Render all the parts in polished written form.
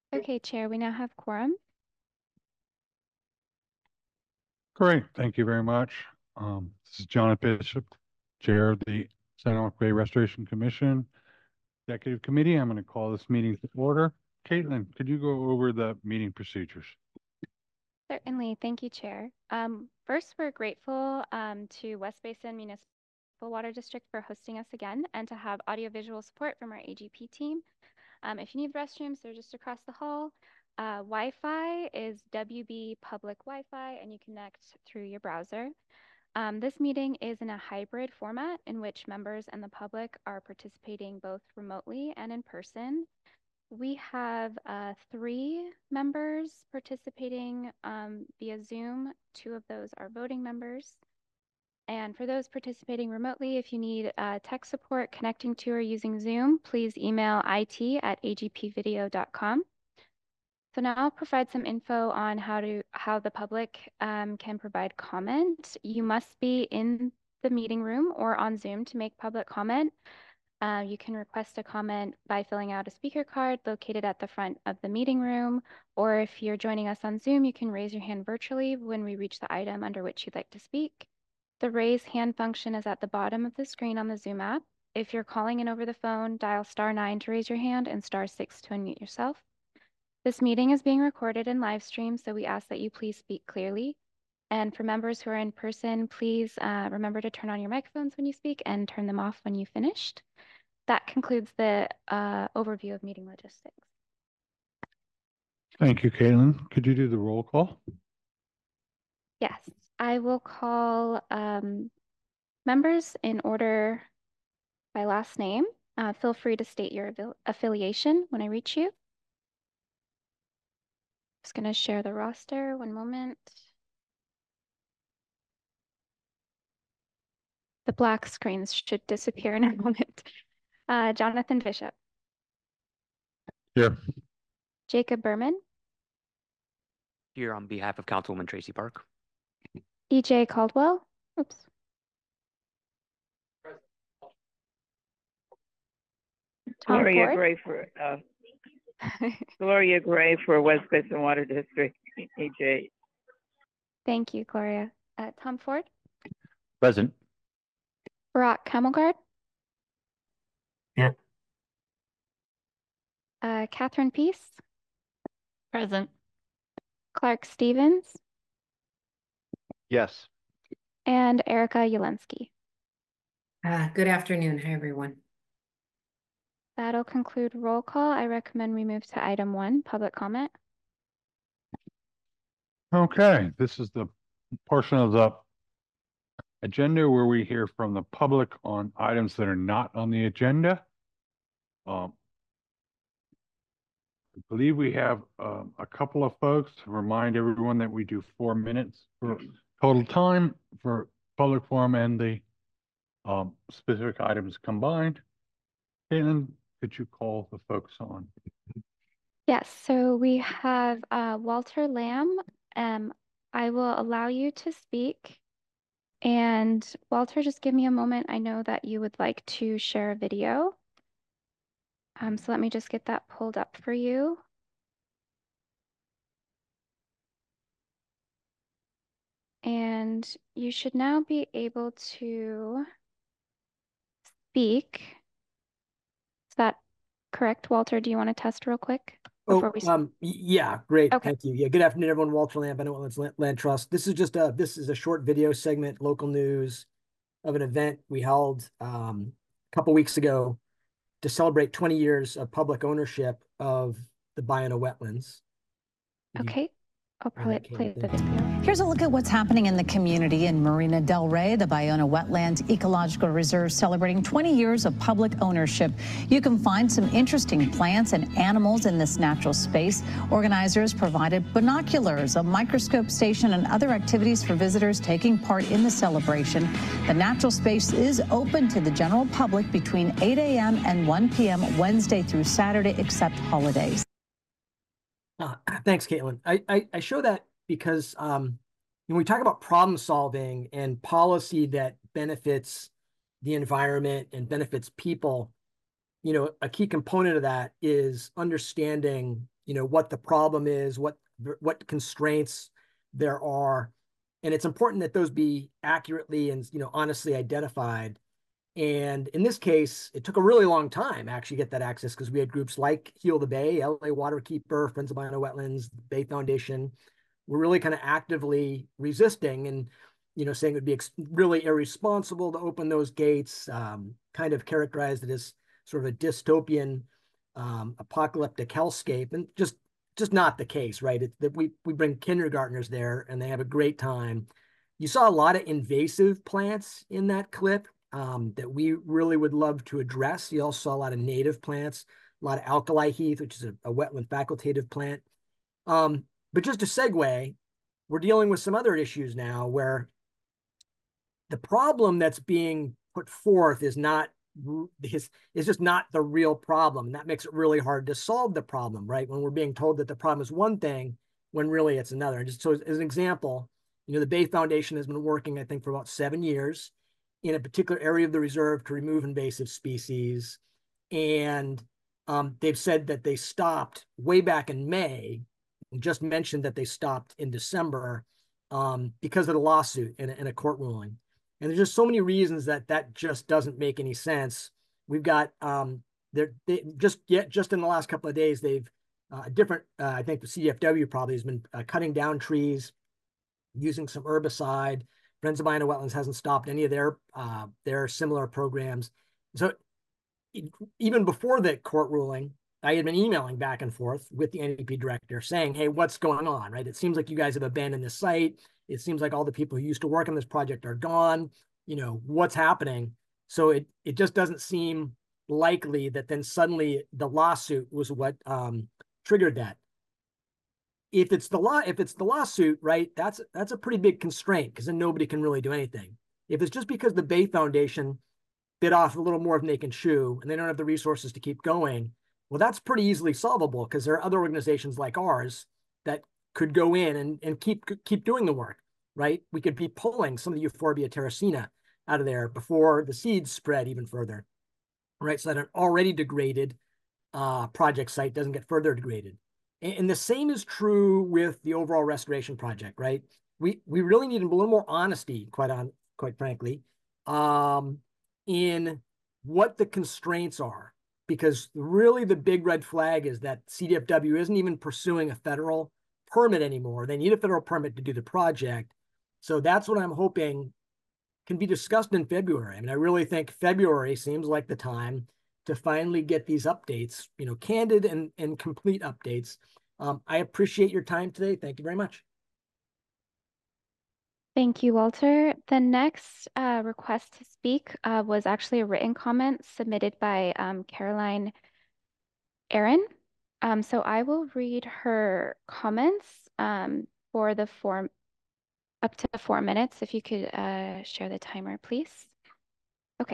Okay, Chair, we now have quorum. Great, thank you very much. This is Jonathan Bishop, Chair of the Santa Fe Restoration Commission Executive Committee. I'm going to call this meeting to order. Caitlin, could you go over the meeting procedures? Certainly, thank you, Chair. First, we're grateful to West Basin Municipal Water District for hosting us again and to have audiovisual support from our AGP team. If you need restrooms, they're just across the hall. Wi-Fi is WB Public Wi-Fi, and you connect through your browser. This meeting is in a hybrid format in which members and the public are participating both remotely and in person. We have 3 members participating via Zoom. 2 of those are voting members. And for those participating remotely, if you need tech support connecting to or using Zoom, please email it@agpvideo.com. So now I'll provide some info on how the public can provide comment. You must be in the meeting room or on Zoom to make public comment. You can request a comment by filling out a speaker card located at the front of the meeting room, or if you're joining us on Zoom, you can raise your hand virtually when we reach the item under which you'd like to speak. The raise hand function is at the bottom of the screen on the Zoom app. If you're calling in over the phone, dial *9 to raise your hand and *6 to unmute yourself. This meeting is being recorded and live streamed, so we ask that you please speak clearly. And for members who are in person, please remember to turn on your microphones when you speak and turn them off when you've finished. That concludes the overview of meeting logistics. Thank you, Caitlin. Could you do the roll call? Yes, I will call members in order by last name. Feel free to state your affiliation when I reach you. Just going to share the roster. One moment. The black screens should disappear in a moment. Jonathan Bishop. Here. Jacob Berman. Here on behalf of Councilwoman Tracy Park. EJ Caldwell. Oops. Tom Gloria Ford. Gray for Gloria Gray for West Basin Water District, EJ. Thank you, Gloria. Tom Ford. Present. Barack Camelgard. Here. Catherine Peace. Present. Clark Stevens. Yes. And Erica Yelensky. Good afternoon. Hi, everyone. That'll conclude roll call. I recommend we move to item 1, public comment. Okay, this is the portion of the agenda where we hear from the public on items that are not on the agenda. I believe we have a couple of folks to remind everyone that we do 4 minutes for total time for public forum and the specific items combined. Caitlin, could you call the folks on? Yes, so we have Walter Lamb. I will allow you to speak. And Walter, just give me a moment. I know that you would like to share a video. So let me just get that pulled up for you. And you should now be able to speak. Is that correct, Walter? Do you want to test real quick? Yeah, great. Okay. Thank you. Yeah, good afternoon, everyone. Walter Lamb, Bennett Wetlands Land Trust. This is a short video segment, local news of an event we held a couple weeks ago to celebrate 20 years of public ownership of the Ballona Wetlands. Okay. I'll play the video. Here's a look at what's happening in the community in Marina del Rey. The Ballona Wetlands Ecological Reserve celebrating 20 years of public ownership. You can find some interesting plants and animals in this natural space. Organizers provided binoculars, a microscope station, and other activities for visitors taking part in the celebration. The natural space is open to the general public between 8 a.m. and 1 p.m. Wednesday through Saturday, except holidays. Thanks, Caitlin. I show that because when we talk about problem solving and policy that benefits the environment and benefits people, a key component of that is understanding, what the problem is, what constraints there are. And it's important that those be accurately and, honestly identified. And in this case, it took a really long time to actually get that access because we had groups like Heal the Bay, LA Waterkeeper, Friends of Biona Wetlands, the Bay Foundation. We're really kind of actively resisting and, saying it would be really irresponsible to open those gates, kind of characterized it as sort of a dystopian, apocalyptic hellscape, and just not the case, right? It's that we bring kindergartners there and they have a great time. You saw a lot of invasive plants in that clip that we really would love to address. You also saw a lot of native plants, a lot of alkali heath, which is a wetland facultative plant. But just to segue, we're dealing with some other issues now where the problem that's being put forth is just not the real problem. That makes it really hard to solve the problem, right? When we're being told that the problem is one thing, when really it's another. And just so as an example, the Bay Foundation has been working, I think, for about 7 years in a particular area of the reserve to remove invasive species. And they've said that they stopped way back in May, and just mentioned that they stopped in December because of the lawsuit and a court ruling. And there's just so many reasons that just doesn't make any sense. We've got just in the last couple of days, they've I think the CDFW probably has been cutting down trees, using some herbicide. Friends of Biona Wetlands hasn't stopped any of their similar programs. So even before the court ruling, I had been emailing back and forth with the NEP director saying, hey, what's going on, right? It seems like you guys have abandoned this site. It seems like all the people who used to work on this project are gone. What's happening? So it just doesn't seem likely that then suddenly the lawsuit was what triggered that. If it's the lawsuit, right, that's a pretty big constraint because then nobody can really do anything. If it's just because the Bay Foundation bit off a little more than they can chew and they don't have the resources to keep going, well, that's pretty easily solvable because there are other organizations like ours that could go in and keep doing the work, right? We could be pulling some of the Euphorbia terracina out of there before the seeds spread even further, right? So that an already degraded project site doesn't get further degraded. And the same is true with the overall restoration project, right? We really need a little more honesty, quite frankly, in what the constraints are. Because really the big red flag is that CDFW isn't even pursuing a federal permit anymore. They need a federal permit to do the project. So that's what I'm hoping can be discussed in February. I mean, I really think February seems like the time to finally get these updates, candid and complete updates. I appreciate your time today. Thank you very much. Thank you, Walter. The next request to speak was actually a written comment submitted by Caroline Aaron. So I will read her comments for the up to 4 minutes. If you could share the timer, please. Okay.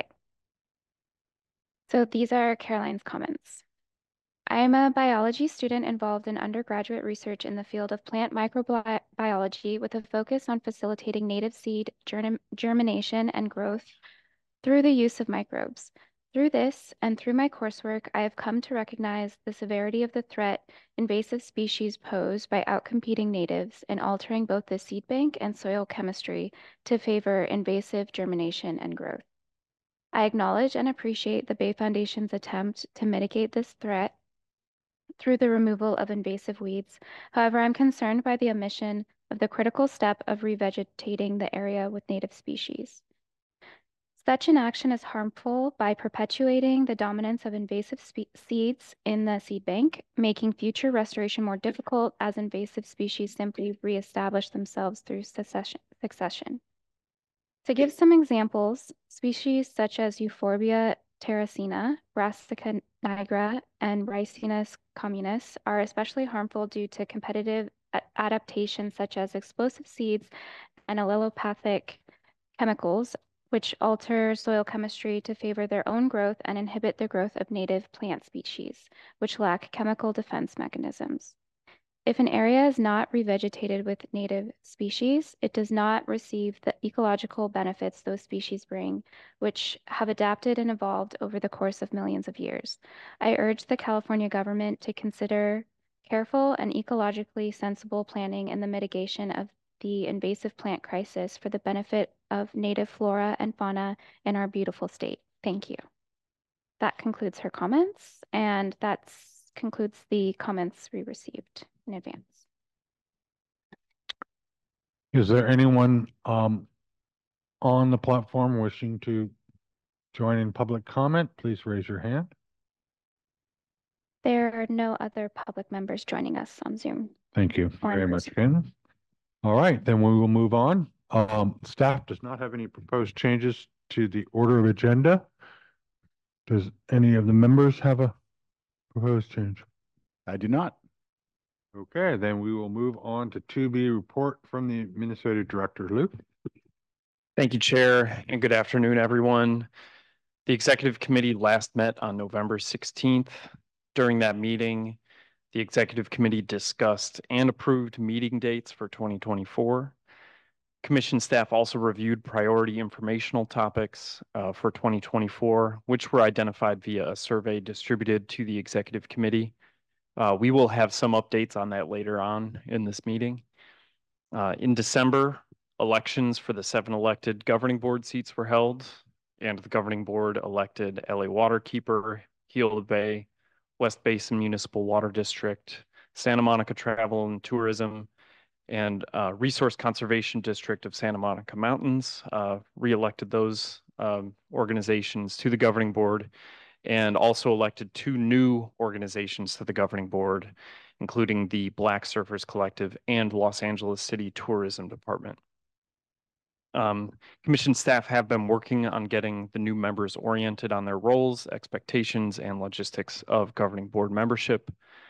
So these are Caroline's comments. I am a biology student involved in undergraduate research in the field of plant microbiology with a focus on facilitating native seed germination and growth through the use of microbes. Through this and through my coursework, I have come to recognize the severity of the threat invasive species pose by outcompeting natives and altering both the seed bank and soil chemistry to favor invasive germination and growth. I acknowledge and appreciate the Bay Foundation's attempt to mitigate this threat through the removal of invasive weeds. However, I'm concerned by the omission of the critical step of revegetating the area with native species. Such an action is harmful by perpetuating the dominance of invasive seeds in the seed bank, making future restoration more difficult as invasive species simply reestablish themselves through succession. To give some examples, species such as Euphorbia terracina, Brassica nigra, and Ricinus communis are especially harmful due to competitive adaptations such as explosive seeds and allelopathic chemicals, which alter soil chemistry to favor their own growth and inhibit the growth of native plant species, which lack chemical defense mechanisms. If an area is not revegetated with native species, it does not receive the ecological benefits those species bring, which have adapted and evolved over the course of millions of years. I urge the California government to consider careful and ecologically sensible planning and the mitigation of the invasive plant crisis for the benefit of native flora and fauna in our beautiful state. Thank you. That concludes her comments, and that concludes the comments we received in advance. Is there anyone on the platform wishing to join in public comment? Please raise your hand. There are no other public members joining us on Zoom. Thank you Or in very much, person. Ken. All right, then we will move on. Staff does not have any proposed changes to the order of agenda. Does any of the members have a proposed change? I do not. Okay, then we will move on to 2B, report from the administrative director. Luke? Thank you, Chair, and good afternoon, everyone. The Executive Committee last met on November 16th. During that meeting, the Executive Committee discussed and approved meeting dates for 2024. Commission staff also reviewed priority informational topics for 2024, which were identified via a survey distributed to the Executive Committee. We will have some updates on that later on in this meeting. In December, elections for the 7 elected governing board seats were held, and the governing board elected LA Waterkeeper, Gila Bay, West Basin Municipal Water District, Santa Monica Travel and Tourism, and Resource Conservation District of Santa Monica Mountains, re-elected those organizations to the governing board, and also elected 2 new organizations to the governing board, including the Black Surfers Collective and Los Angeles City Tourism Department. Commission staff have been working on getting the new members oriented on their roles, expectations, and logistics of governing board membership.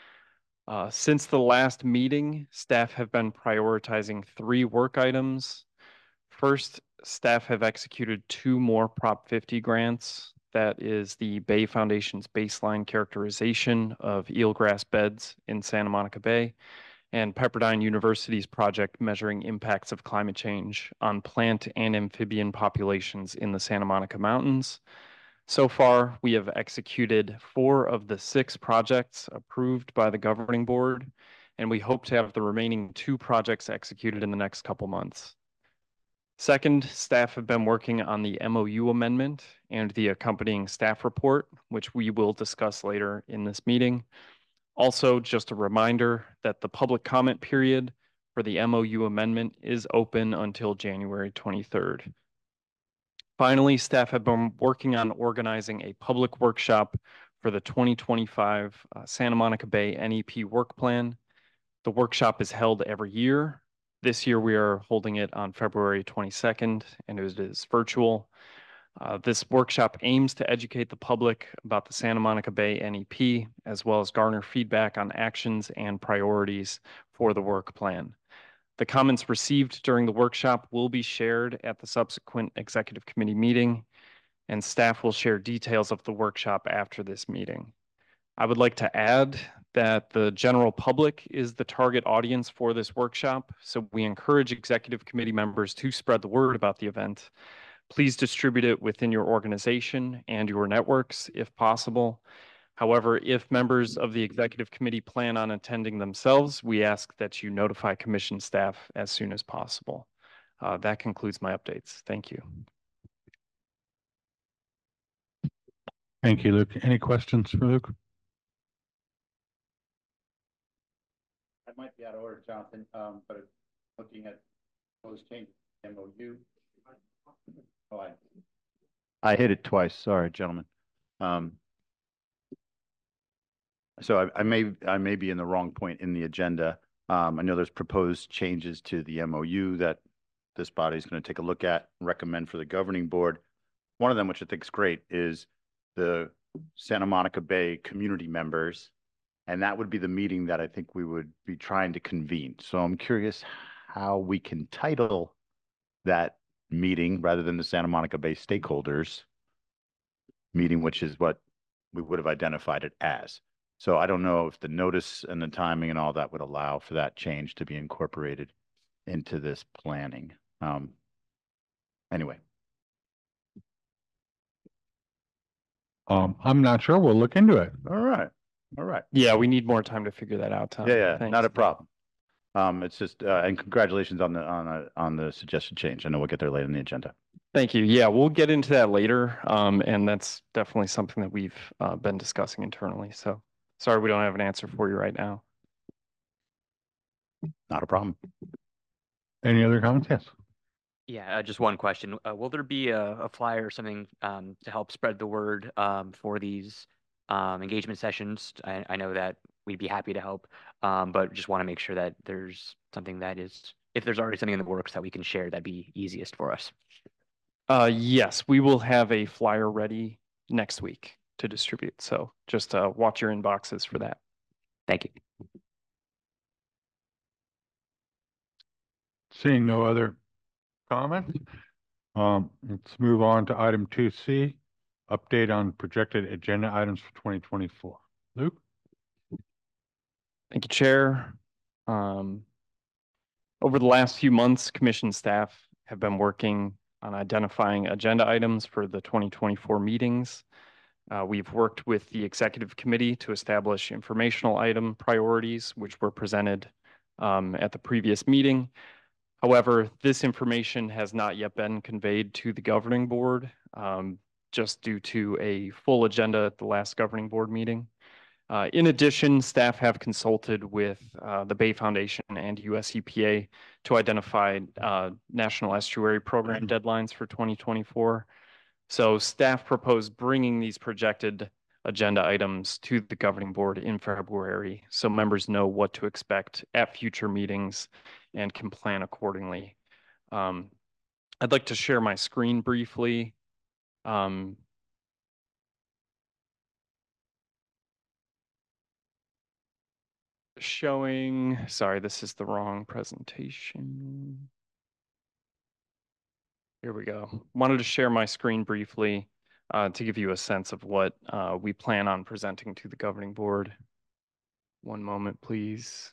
Since the last meeting, staff have been prioritizing 3 work items. First, staff have executed 2 more Prop 50 grants. That is the Bay Foundation's baseline characterization of eelgrass beds in Santa Monica Bay, and Pepperdine University's project measuring impacts of climate change on plant and amphibian populations in the Santa Monica Mountains. So far, we have executed 4 of the 6 projects approved by the governing board, and we hope to have the remaining 2 projects executed in the next couple months. Second, staff have been working on the MOU amendment and the accompanying staff report, which we will discuss later in this meeting. Also, just a reminder that the public comment period for the MOU amendment is open until January 23rd. Finally, staff have been working on organizing a public workshop for the 2025 Santa Monica Bay NEP work plan. The workshop is held every year. This year we are holding it on February 22nd, and it is virtual. This workshop aims to educate the public about the Santa Monica Bay NEP, as well as garner feedback on actions and priorities for the work plan. The comments received during the workshop will be shared at the subsequent Executive Committee meeting, and staff will share details of the workshop after this meeting. I would like to add that the general public is the target audience for this workshop, so we encourage Executive Committee members to spread the word about the event. Please distribute it within your organization and your networks if possible. However, if members of the Executive Committee plan on attending themselves, we ask that you notify Commission staff as soon as possible. That concludes my updates. Thank you. Thank you, Luke. Any questions for Luke? That might be out of order, Jonathan, but looking at those changes, MOU. Oh, I hit it twice. Sorry, gentlemen. So I may be in the wrong point in the agenda. I know there's proposed changes to the MOU that this body is going to take a look at and recommend for the governing board. One of them, which I think is great, is the Santa Monica Bay community members. And that would be the meeting that I think we would be trying to convene. So I'm curious how we can title that meeting rather than the Santa Monica Bay stakeholders meeting, which is what we would have identified it as. So I don't know if the notice and the timing and all that would allow for that change to be incorporated into this planning. Anyway. I'm not sure. We'll look into it. All right. All right. Yeah, we need more time to figure that out, Tom. Yeah, Thanks. not a problem. It's just, and congratulations on the suggested change. I know we'll get there later in the agenda. Thank you. Yeah, we'll get into that later. And that's definitely something that we've been discussing internally. So sorry, we don't have an answer for you right now. Not a problem. Any other comments? Yes. Yeah, just one question. Will there be a flyer or something to help spread the word for these engagement sessions? I know that we'd be happy to help, but just want to make sure that there's something that is, if there's already something in the works that we can share, that'd be easiest for us. Yes, we will have a flyer ready next week to distribute. So just watch your inboxes for that. Thank you. Seeing no other comments, let's move on to item 2C, update on projected agenda items for 2024. Luke? Thank you, Chair. Over the last few months, Commission staff have been working on identifying agenda items for the 2024 meetings. We've worked with the Executive Committee to establish informational item priorities, which were presented at the previous meeting. However, this information has not yet been conveyed to the Governing Board, just due to a full agenda at the last Governing Board meeting. In addition, staff have consulted with the Bay Foundation and US EPA to identify National Estuary Program deadlines for 2024. So staff proposed bringing these projected agenda items to the Governing Board in February, so members know what to expect at future meetings and can plan accordingly. I'd like to share my screen briefly. Showing, sorry, this is the wrong presentation. Here we go. Wanted to share my screen briefly to give you a sense of what we plan on presenting to the Governing Board. One moment, please.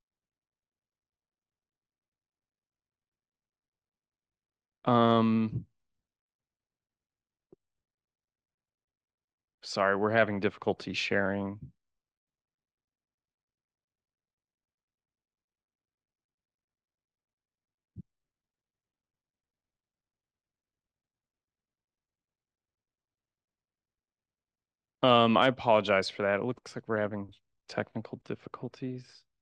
Sorry, we're having difficulty sharing. I apologize for that. It looks like we're having technical difficulties.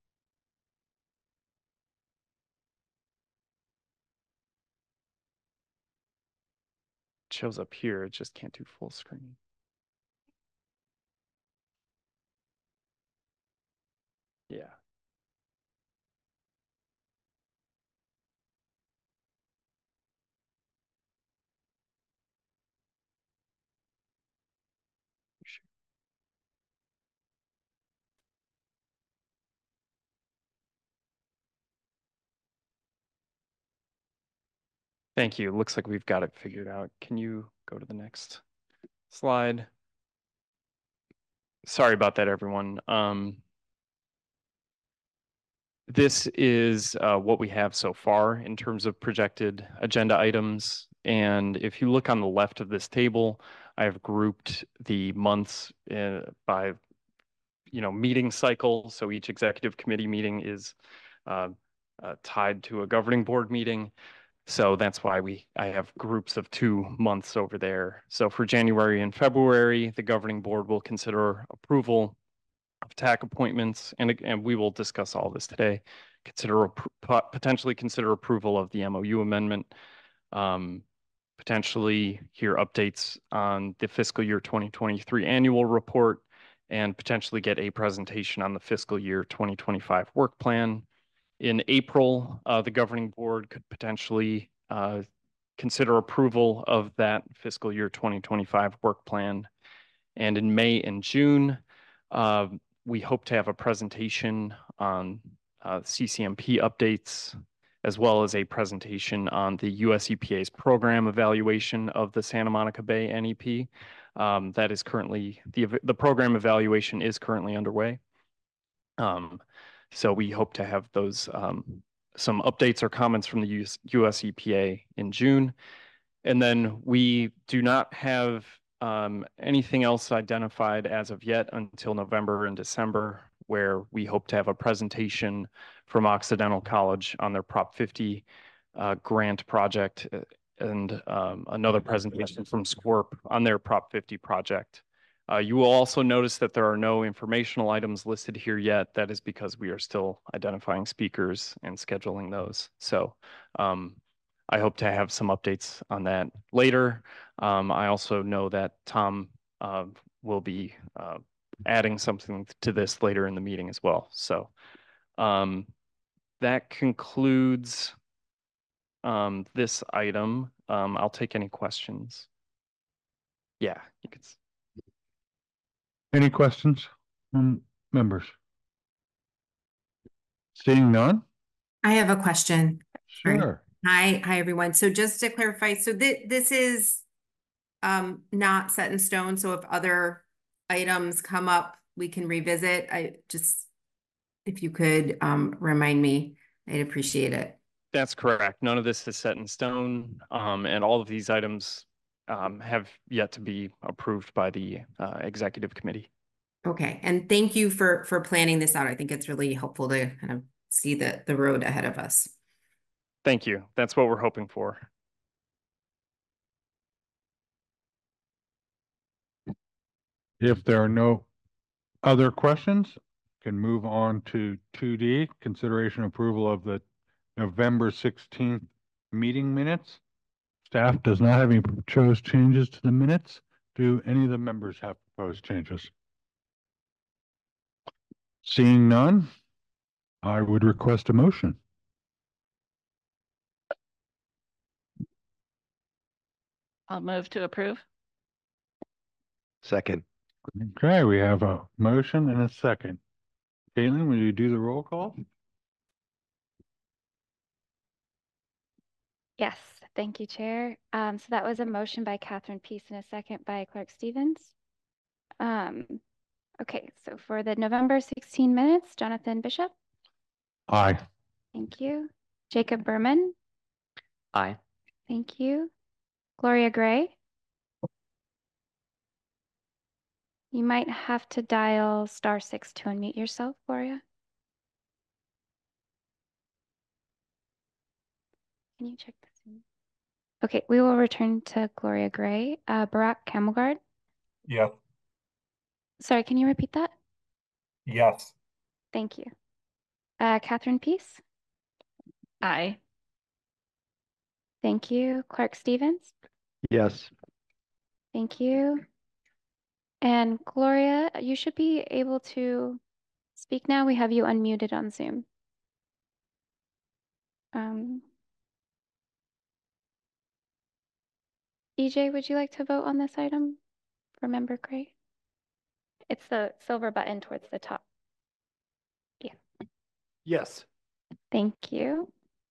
It shows up here, it just can't do full screen. Yeah. Thank you. Looks like we've got it figured out. Can you go to the next slide? Sorry about that, everyone. This is what we have so far in terms of projected agenda items. And if you look on the left of this table, I have grouped the months by meeting cycle. So each executive committee meeting is tied to a governing board meeting. So that's why I have groups of 2 months over there. So for January and February, the governing board will consider approval of TAC appointments, and we will discuss all this today. Potentially consider approval of the MOU amendment, potentially hear updates on the fiscal year 2023 annual report, and potentially get a presentation on the fiscal year 2025 work plan. In April, the governing board could potentially consider approval of that fiscal year 2025 work plan. And in May and June, we hope to have a presentation on CCMP updates, as well as a presentation on the US EPA's program evaluation of the Santa Monica Bay NEP. That is currently, the program evaluation is currently underway. So we hope to have those, some updates or comments from the US EPA in June. And then we do not have anything else identified as of yet until November and December, where we hope to have a presentation from Occidental College on their Prop 50 grant project and another presentation from SCWRP on their Prop 50 project. You will also notice that there are no informational items listed here yet. That is because we are still identifying speakers and scheduling those. So I hope to have some updates on that later. I also know that Tom will be adding something to this later in the meeting as well. So that concludes this item. I'll take any questions. Yeah, you can. Any questions from members? Seeing none? I have a question. Sure. Hi, everyone. So just to clarify, so this is not set in stone. So if other items come up, we can revisit. If you could remind me, I'd appreciate it. That's correct. None of this is set in stone, and all of these items have yet to be approved by the executive committee. Okay, and thank you for planning this out. I think it's really helpful to kind of see the road ahead of us. Thank you. That's what we're hoping for. If there are no other questions, can move on to 2D, consideration approval of the November 16th meeting minutes. Staff does not have any proposed changes to the minutes. Do any of the members have proposed changes? Seeing none, I would request a motion. I'll move to approve. Second. Okay, we have a motion and a second. Caitlin, will you do the roll call? Yes, thank you, Chair. So that was a motion by Catherine Peace and a second by Clark Stevens. Okay, so for the November 16 minutes, Jonathan Bishop. Aye. Thank you. Jacob Berman. Aye. Thank you. Gloria Gray. You might have to dial *6 to unmute yourself, Gloria. Can you check this? Okay, we will return to Gloria Gray. Barack Kamelgard. Yes. Sorry, can you repeat that? Yes. Thank you. Catherine Peace. Aye. Thank you. Clark Stevens. Yes. Thank you. And Gloria, you should be able to speak now. We have you unmuted on Zoom. EJ, would you like to vote on this item for Member Gray? It's the silver button towards the top. Yeah. Yes. Thank you.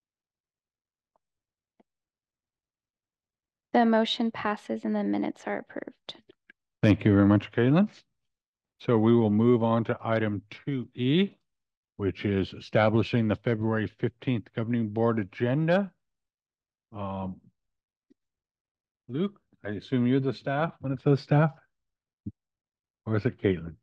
The motion passes and the minutes are approved. Thank you very much, Caitlin. So we will move on to item 2E, which is establishing the February 15th Governing Board agenda. Luke, I assume you're the staff when it says staff? Or is it Caitlin?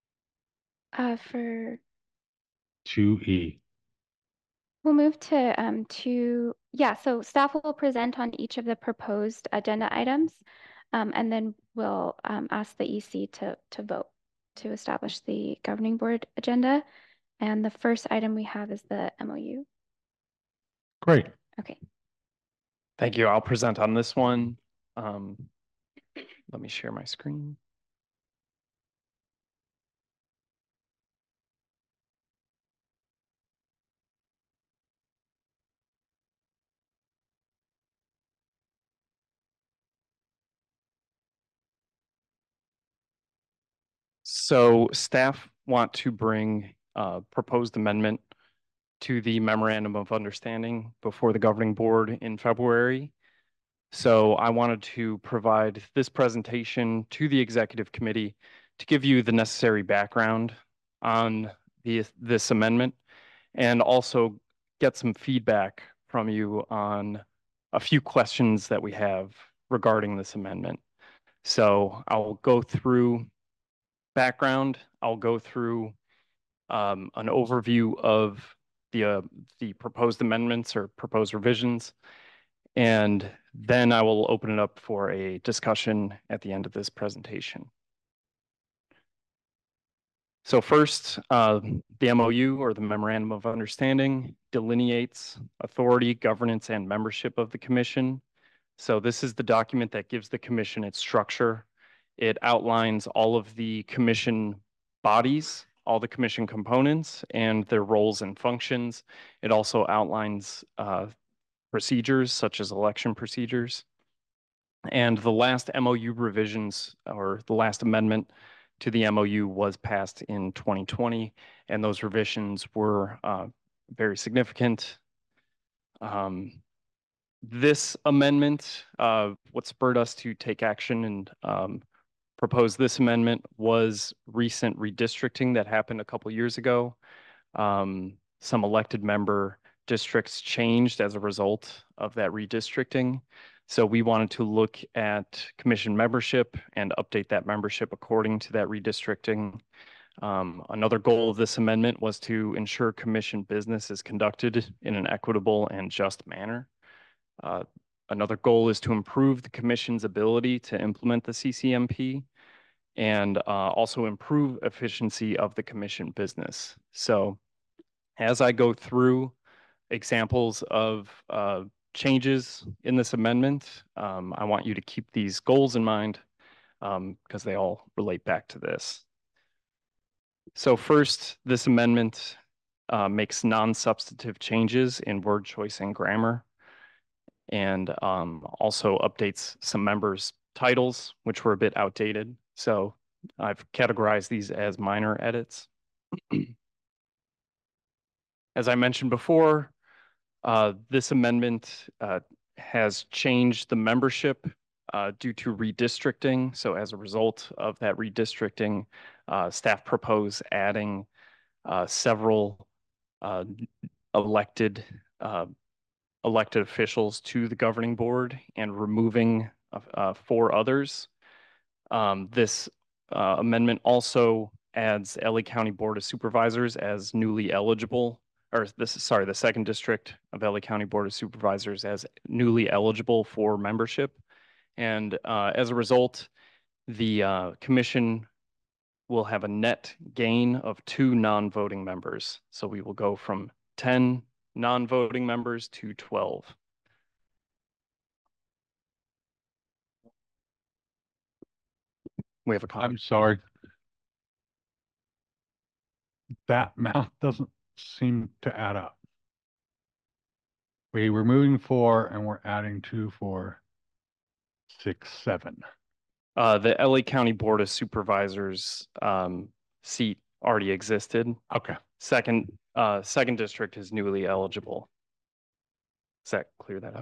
For 2E. We'll move to yeah, so staff will present on each of the proposed agenda items, and then we'll ask the EC to vote to establish the governing board agenda. And the first item we have is the MOU. Great. Okay. Thank you. I'll present on this one. Let me share my screen. So staff want to bring a proposed amendment to the memorandum of understanding before the governing board in February. So I wanted to provide this presentation to the executive committee to give you the necessary background on this amendment and also get some feedback from you on a few questions that we have regarding this amendment. So I'll go through background. I'll go through an overview of the proposed amendments or proposed revisions, and then I will open it up for a discussion at the end of this presentation. So first, the MOU, or the Memorandum of Understanding, delineates authority, governance, and membership of the commission. So this is the document that gives the commission its structure. It outlines all of the commission bodies, all the commission components, and their roles and functions. It also outlines procedures such as election procedures. And the last MOU revisions, or the last amendment to the MOU, was passed in 2020, and those revisions were very significant. This amendment, what spurred us to take action and propose this amendment was recent redistricting that happened a couple years ago. Some elected member districts changed as a result of that redistricting. So we wanted to look at commission membership and update that membership according to that redistricting. Another goal of this amendment was to ensure commission business is conducted in an equitable and just manner. Another goal is to improve the commission's ability to implement the CCMP and also improve efficiency of the commission business. So as I go through examples of changes in this amendment, I want you to keep these goals in mind because they all relate back to this. So first, this amendment makes non-substantive changes in word choice and grammar, and also updates some members' titles, which were a bit outdated. So I've categorized these as minor edits. As I mentioned before, this amendment has changed the membership due to redistricting. So as a result of that redistricting, staff propose adding several elected officials to the governing board and removing 4 others. This amendment also adds LA County Board of Supervisors as newly eligible, or the 2nd District of LA County Board of Supervisors as newly eligible for membership. And as a result, the commission will have a net gain of 2 non-voting members. So we will go from 10 non-voting members to 12. We have a comment. I'm sorry. That math doesn't seem to add up. We're removing 4 and we're adding 2, 4, 6, 7. The LA County Board of Supervisors seat already existed. Okay. Second district is newly eligible. Does that clear that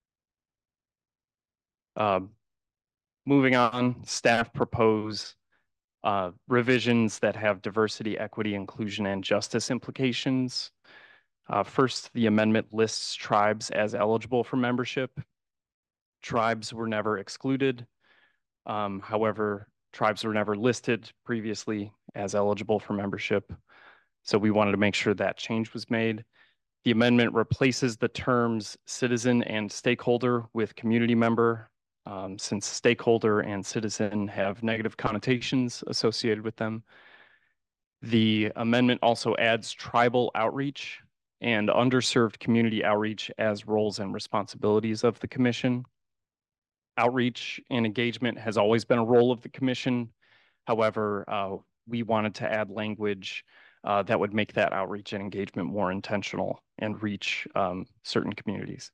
up? Moving on, staff propose revisions that have diversity, equity, inclusion, and justice implications. First, the amendment lists tribes as eligible for membership. Tribes were never excluded. However, tribes were never listed previously as eligible for membership. So we wanted to make sure that change was made. The amendment replaces the terms citizen and stakeholder with community member, since stakeholder and citizen have negative connotations associated with them. The amendment also adds tribal outreach and underserved community outreach as roles and responsibilities of the commission. Outreach and engagement has always been a role of the commission. However, we wanted to add language that would make that outreach and engagement more intentional and reach certain communities.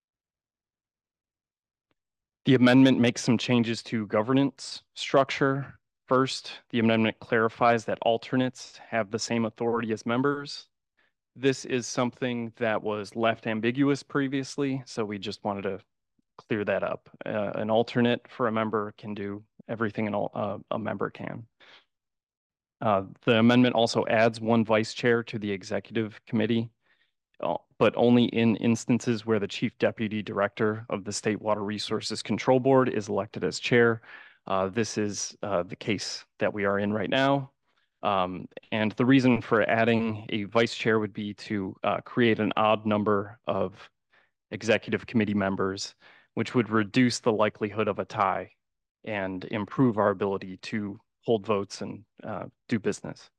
The amendment makes some changes to governance structure. First, the amendment clarifies that alternates have the same authority as members. This is something that was left ambiguous previously, so we just wanted to clear that up. An alternate for a member can do everything a member can. The amendment also adds one vice chair to the executive committee, but only in instances where the chief deputy director of the State Water Resources Control Board is elected as chair. This is the case that we are in right now. And the reason for adding a vice chair would be to create an odd number of executive committee members, which would reduce the likelihood of a tie and improve our ability to hold votes and do business.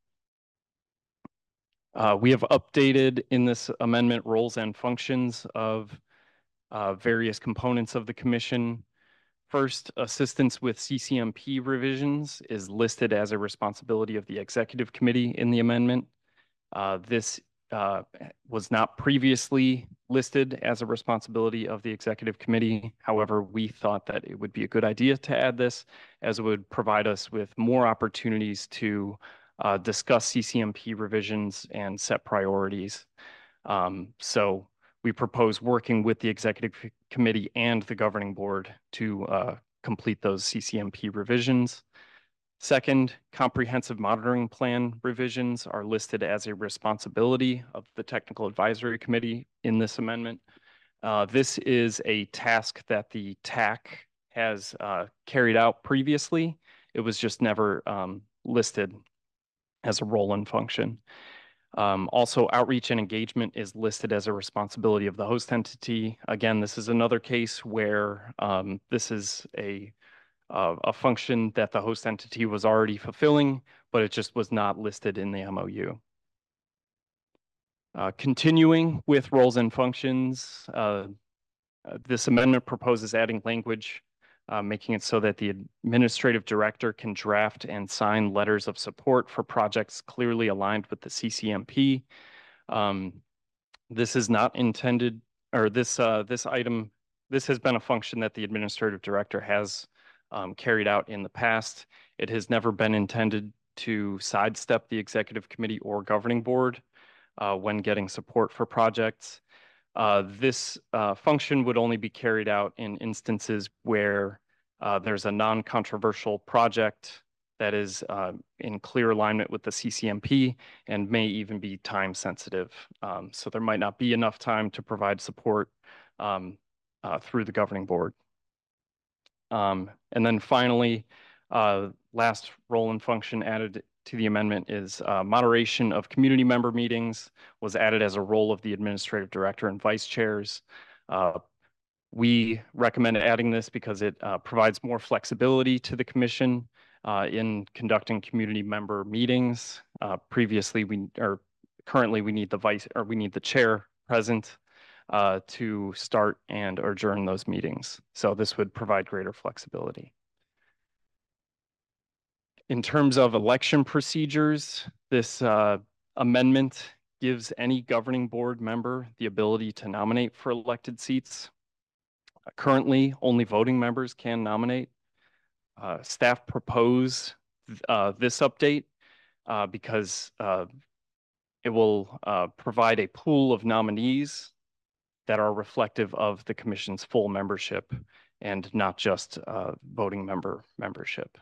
We have updated in this amendment roles and functions of various components of the commission. First, assistance with CCMP revisions is listed as a responsibility of the executive committee in the amendment. This was not previously listed as a responsibility of the executive committee. However, we thought that it would be a good idea to add this, as it would provide us with more opportunities to discuss CCMP revisions and set priorities. So we propose working with the executive committee and the governing board to complete those CCMP revisions. Second, comprehensive monitoring plan revisions are listed as a responsibility of the technical advisory committee in this amendment. This is a task that the TAC has carried out previously. It was just never listed as a role and function. Also, outreach and engagement is listed as a responsibility of the host entity. Again, this is another case where this is a function that the host entity was already fulfilling, but it just was not listed in the MOU. Continuing with roles and functions, this amendment proposes adding language, making it so that the administrative director can draft and sign letters of support for projects clearly aligned with the CCMP. This is not intended, or this item, this has been a function that the administrative director has carried out in the past. It has never been intended to sidestep the executive committee or governing board when getting support for projects. This function would only be carried out in instances where there's a non-controversial project that is in clear alignment with the CCMP and may even be time sensitive. So there might not be enough time to provide support through the governing board. And then finally, last role and function added to the amendment is moderation of community member meetings was added as a role of the administrative director and vice chairs. We recommend adding this because it provides more flexibility to the commission in conducting community member meetings. Currently we need the chair present to start and adjourn those meetings. So this would provide greater flexibility. In terms of election procedures, this amendment gives any governing board member the ability to nominate for elected seats. Currently, only voting members can nominate. Staff propose this update because it will provide a pool of nominees that are reflective of the commission's full membership and not just voting membership.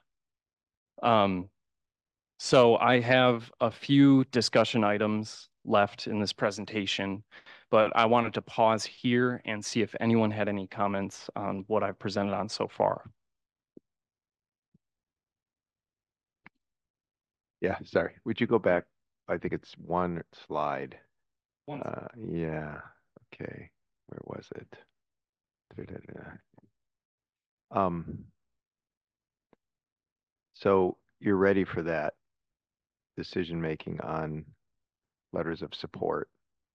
So I have a few discussion items left in this presentation, but I wanted to pause here and see if anyone had any comments on what I've presented on so far. Yeah, sorry. Would you go back? I think it's one slide. Yeah. Okay. Where was it? So you're ready for that decision making on letters of support.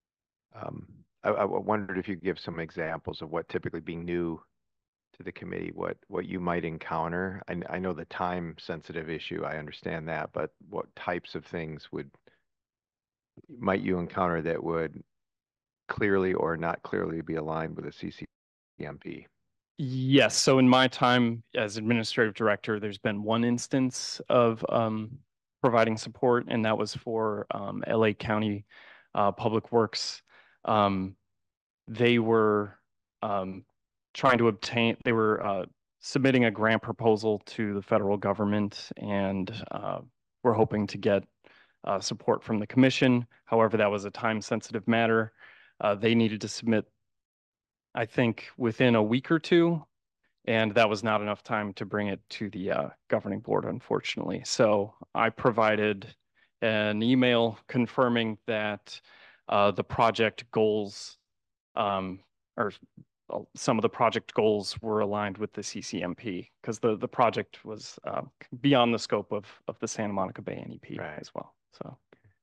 I wondered if you could give some examples of what typically being new to the committee, what you might encounter. I know the time sensitive issue, I understand that, but what types of things might you encounter that would clearly or not clearly be aligned with the CCMP? Yes, so in my time as administrative director, there's been one instance of providing support, and that was for LA County Public Works. They were trying to obtain, they were submitting a grant proposal to the federal government, and we're hoping to get support from the commission. However, that was a time-sensitive matter. They needed to submit, I think, within a week or two, and that was not enough time to bring it to the governing board, unfortunately. So I provided an email confirming that the project goals, or some of the project goals, were aligned with the CCMP, because the project was beyond the scope of the Santa Monica Bay NEP as well. So.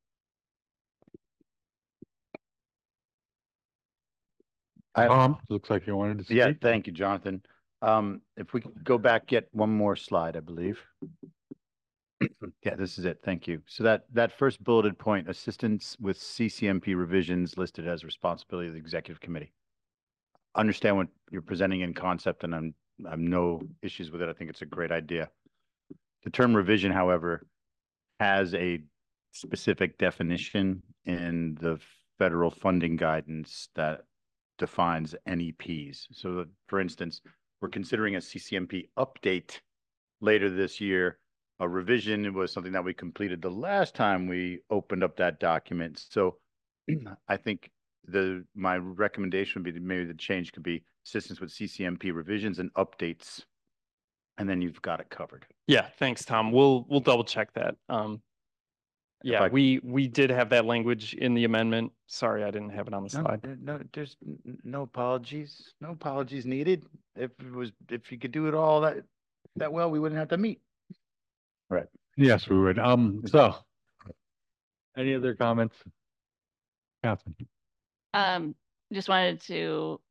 Looks like you wanted to speak. Yeah, thank you, Jonathan. If we could go back, yet one more slide, I believe. Yeah, this is it. Thank you. So that first bulleted point, assistance with CCMP revisions listed as responsibility of the executive committee. Understand what you're presenting in concept, and I'm no issues with it. I think it's a great idea. The term revision, however, has a specific definition in the federal funding guidance that defines NEPs. So for instance, we're considering a CCMP update later this year. A revision was something that we completed the last time we opened up that document. So I think my recommendation would be maybe the change could be assistance with CCMP revisions and updates, and then you've got it covered. Yeah, thanks, Tom. We'll double check that. Yeah, we did have that language in the amendment. Sorry, I didn't have it on the slide. No, there's no apologies. No apologies needed. If you could do it all that well, we wouldn't have to meet. Right. Yes, we would. So any other comments? Catherine. Just wanted to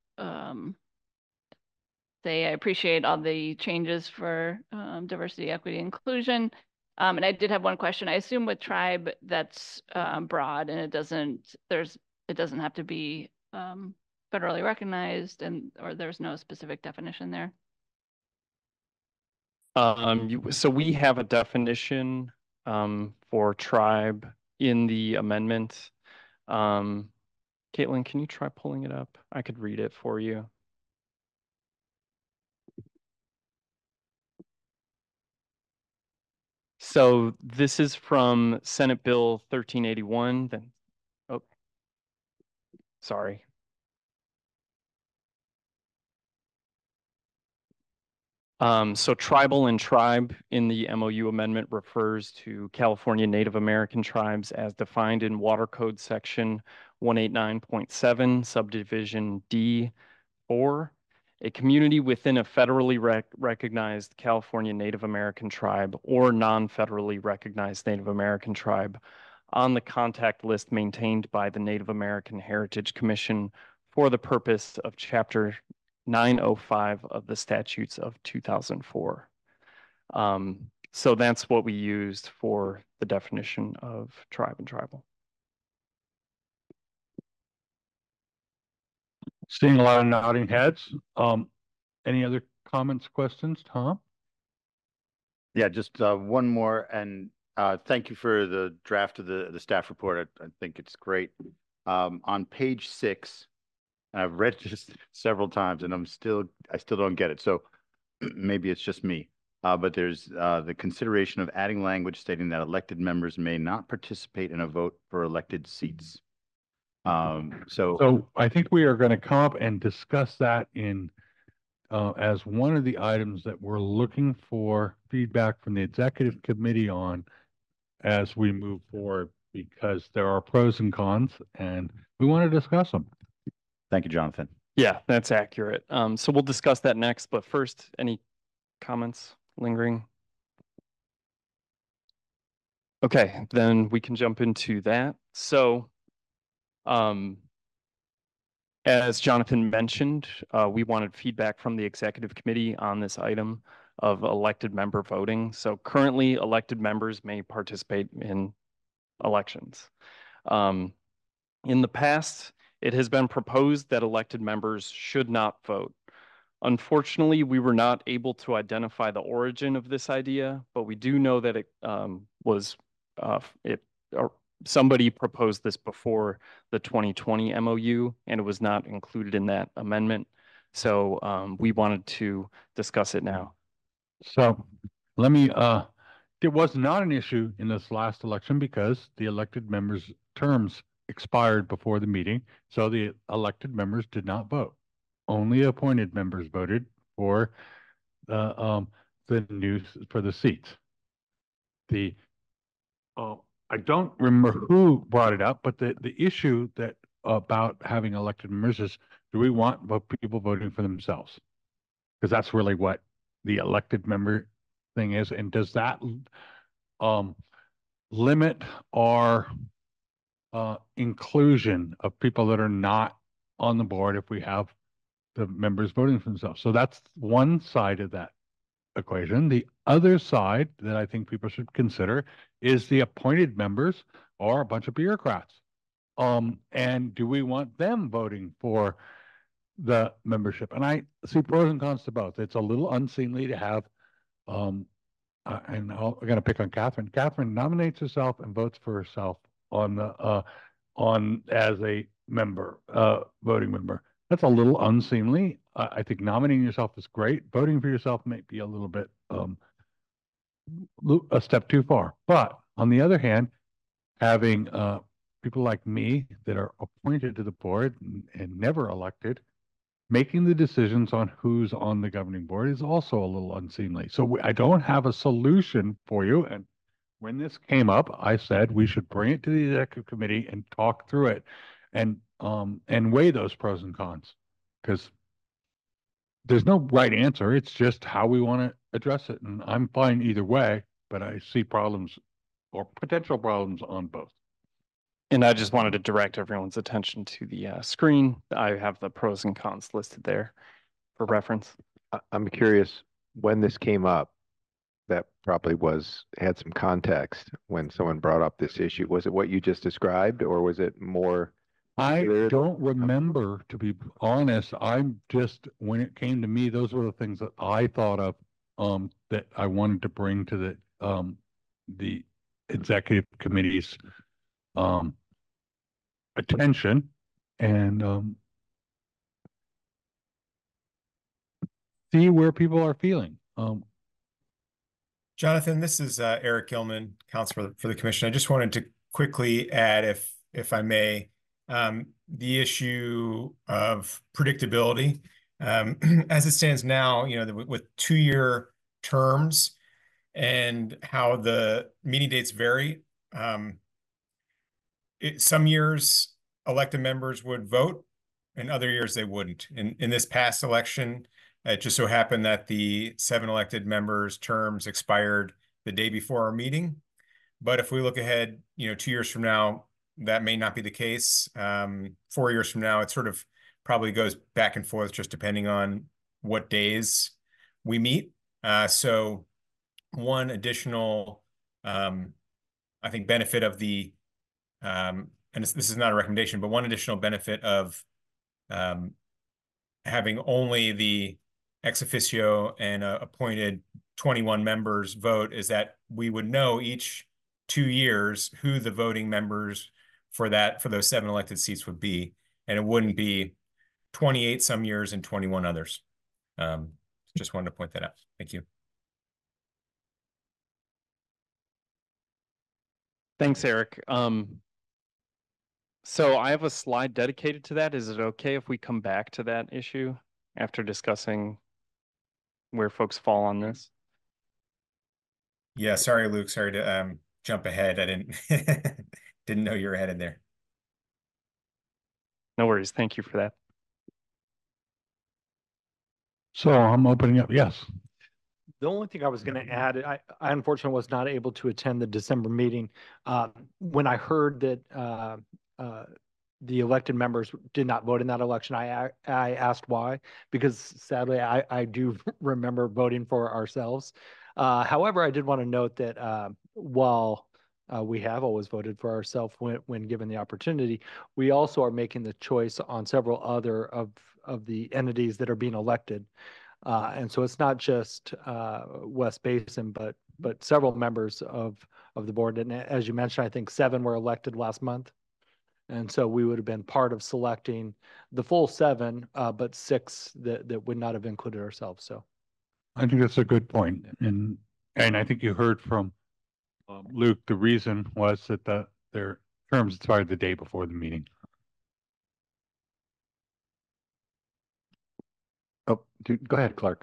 say I appreciate all the changes for diversity, equity, inclusion. And I did have one question. I assume with tribe that's broad, and it doesn't have to be federally recognized, or there's no specific definition there. So we have a definition for tribe in the amendment. Caitlin, can you try pulling it up? I could read it for you. So this is from Senate Bill 1381. Then, oh, sorry. So tribal and tribe in the MOU amendment refers to California Native American tribes as defined in Water Code Section 189.7, subdivision D4. A community within a federally recognized California Native American tribe or non-federally recognized Native American tribe on the contact list maintained by the Native American Heritage Commission for the purpose of Chapter 905 of the statutes of 2004. So that's what we used for the definition of tribe and tribal. Seeing a lot of nodding heads. Any other comments, questions, Tom? Yeah, just one more, and thank you for the draft of the staff report. I think it's great. On page 6, and I've read this several times, and I still don't get it. So maybe it's just me. But there's the consideration of adding language stating that elected members may not participate in a vote for elected seats. So I think we are going to come up and discuss that in as one of the items that we're looking for feedback from the executive committee on as we move forward, because there are pros and cons, and we want to discuss them. Thank you, Jonathan. Yeah, that's accurate. So we'll discuss that next, but first, any comments lingering? Okay, then we can jump into that. So, as Jonathan mentioned, we wanted feedback from the executive committee on this item of elected member voting. So currently, elected members may participate in elections. In the past, it has been proposed that elected members should not vote. Unfortunately, we were not able to identify the origin of this idea, but we do know that somebody proposed this before the 2020 MOU, and it was not included in that amendment. So we wanted to discuss it now. So let me, it was not an issue in this last election because the elected members' terms expired before the meeting. So the elected members did not vote. Only appointed members voted for the for the seats. I don't remember who brought it up, but the issue that about having elected members is, do we want people voting for themselves? Because that's really what the elected member thing is. And does that limit our inclusion of people that are not on the board if we have the members voting for themselves? So that's one side of that equation. The other side that I think people should consider is the appointed members are a bunch of bureaucrats. And do we want them voting for the membership? And I see pros and cons to both. It's a little unseemly to have, and I'm going to pick on Catherine. Catherine nominates herself and votes for herself on the as a member, voting member. That's a little unseemly. I think nominating yourself is great. Voting for yourself might be a little bit a step too far. But on the other hand, having people like me that are appointed to the board and never elected, making the decisions on who's on the governing board is also a little unseemly. So I don't have a solution for you. And when this came up, I said we should bring it to the executive committee and talk through it and weigh those pros and cons, because there's no right answer. It's just how we want to address it. And I'm fine either way, but I see problems or potential problems on both. And I just wanted to direct everyone's attention to the screen. I have the pros and cons listed there for reference. I'm curious, when this came up, that probably had some context when someone brought up this issue. Was it what you just described, or was it more? I don't remember, to be honest. I'm just, when it came to me, those were the things that I thought of that I wanted to bring to the executive committee's attention and see where people are feeling. Jonathan, this is Eric Gilman, counsel for the commission. I just wanted to quickly add, if I may, the issue of predictability. As it stands now, with 2-year terms and how the meeting dates vary, some years elected members would vote and other years they wouldn't. In this past election, it just so happened that the 7 elected members' terms expired the day before our meeting. But if we look ahead, 2 years from now, that may not be the case. 4 years from now, it sort of probably goes back and forth just depending on what days we meet. So one additional, I think, benefit of the, and this is not a recommendation, but one additional benefit of having only the ex officio and appointed 21 members vote is that we would know each 2 years who the voting members for those 7 elected seats would be, and it wouldn't be 28 some years and 21 others. Just wanted to point that out. Thank you. Thanks, Eric. So I have a slide dedicated to that. Is it okay if we come back to that issue after discussing where folks fall on this? Yeah, sorry, Luke. Sorry to jump ahead. I didn't know you were headed there. No worries. Thank you for that. So I'm opening up. Yes. The only thing I was going to add, I unfortunately was not able to attend the December meeting. When I heard that the elected members did not vote in that election, I asked why, because sadly I do remember voting for ourselves. However, I did want to note that while we have always voted for ourselves when given the opportunity, we also are making the choice on several other of the entities that are being elected. And so it's not just West Basin, but several members of the board. And as you mentioned, I think 7 were elected last month. And so we would have been part of selecting the full 7, but 6 that would not have included ourselves. So I think that's a good point. And I think you heard from Luke, the reason was that their terms expired the day before the meeting. Oh, go ahead, Clark.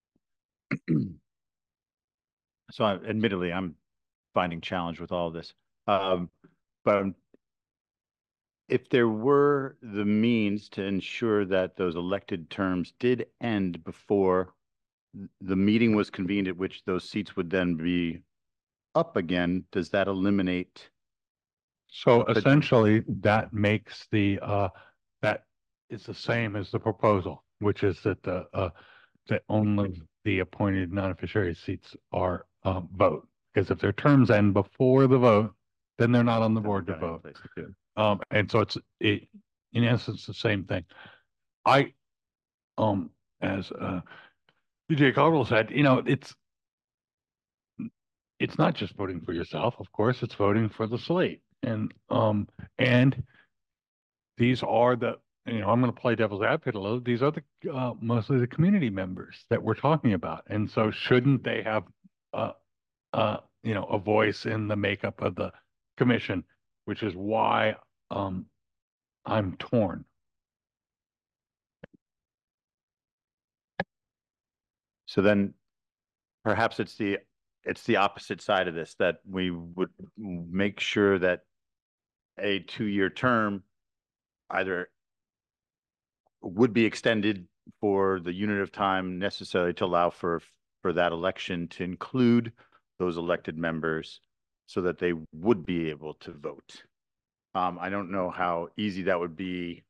So admittedly, I'm finding challenge with all of this. But if there were the means to ensure that those elected terms did end before the meeting was convened at which those seats would then be up again, does that eliminate? So essentially that makes that is the same as the proposal, which is that that only the appointed non-officiary seats are vote. Because if their terms end before the vote, then they're not on the board to vote. And so it's in essence the same thing. I as DJ Caldwell said, it's not just voting for yourself, of course, it's voting for the slate. And these are I'm going to play devil's advocate a little. These are mostly the community members that we're talking about. And so shouldn't they have a voice in the makeup of the commission, which is why I'm torn. So then perhaps it's the opposite side of this, that we would make sure that a 2-year term either would be extended for the unit of time necessary to allow for that election to include those elected members so that they would be able to vote. I don't know how easy that would be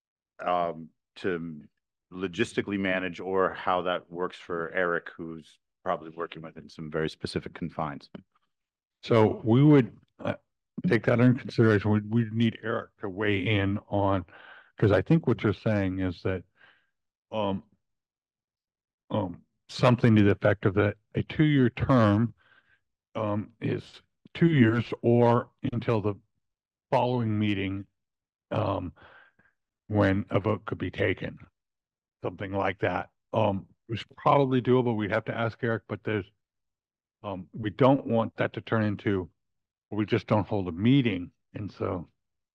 to logistically manage, or how that works for Eric, who's probably working within some very specific confines. So we would take that into consideration. We'd need Eric to weigh in on, because I think what you're saying is that something to the effect of that a 2-year term is 2 years or until the following meeting when a vote could be taken, something like that. It's probably doable. We'd have to ask Eric, but there's we don't want that to turn into we just don't hold a meeting. And so,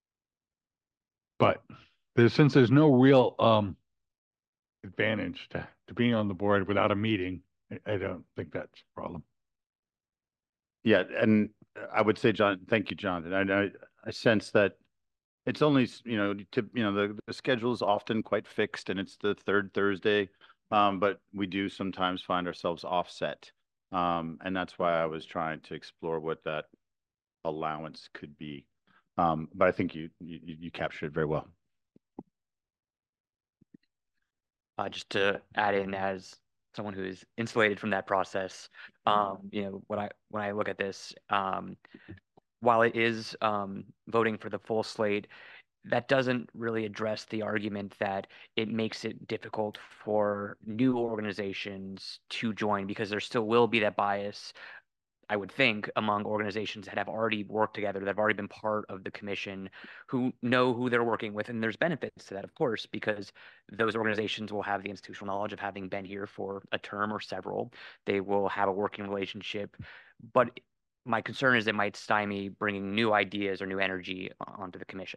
but since there's no real advantage to being on the board without a meeting, I don't think that's a problem. Yeah, and I would say, John, thank you, Jonathan. I sense that it's only, the schedule is often quite fixed and it's the 3rd Thursday, but we do sometimes find ourselves offset. And that's why I was trying to explore what that allowance could be. But I think you captured it very well. Just to add in, as someone who is insulated from that process, when I look at this, while it is voting for the full slate, that doesn't really address the argument that it makes it difficult for new organizations to join, because there still will be that bias, I would think, among organizations that have already worked together, that have already been part of the commission, who know who they're working with. And there's benefits to that, of course, because those organizations will have the institutional knowledge of having been here for a term or several. They will have a working relationship. But my concern is it might stymie bringing new ideas or new energy onto the commission.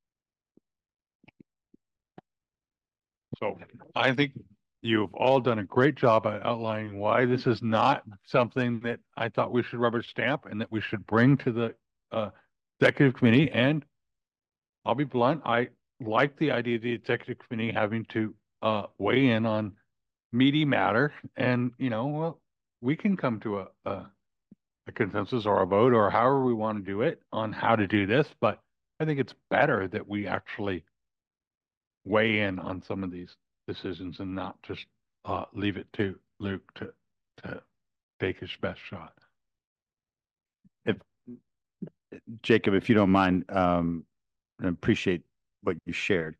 So I think you've all done a great job at outlining why this is not something that I thought we should rubber stamp and that we should bring to the executive committee. And I'll be blunt, I like the idea of the executive committee having to weigh in on meaty matter. And, well, we can come to a consensus or a vote or however we want to do it on how to do this. But I think it's better that we actually weigh in on some of these decisions and not just leave it to Luke to take his best shot. Jacob, if you don't mind, I appreciate what you shared.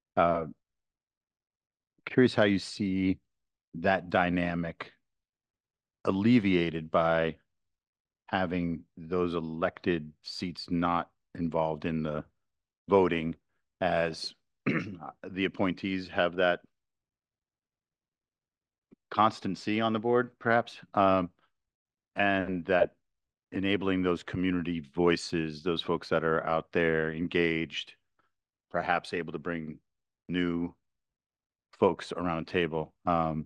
Curious how you see that dynamic alleviated by having those elected seats not involved in the voting as the appointees have that constancy on the board, perhaps, and that enabling those community voices, those folks that are out there engaged, perhaps able to bring new folks around the table.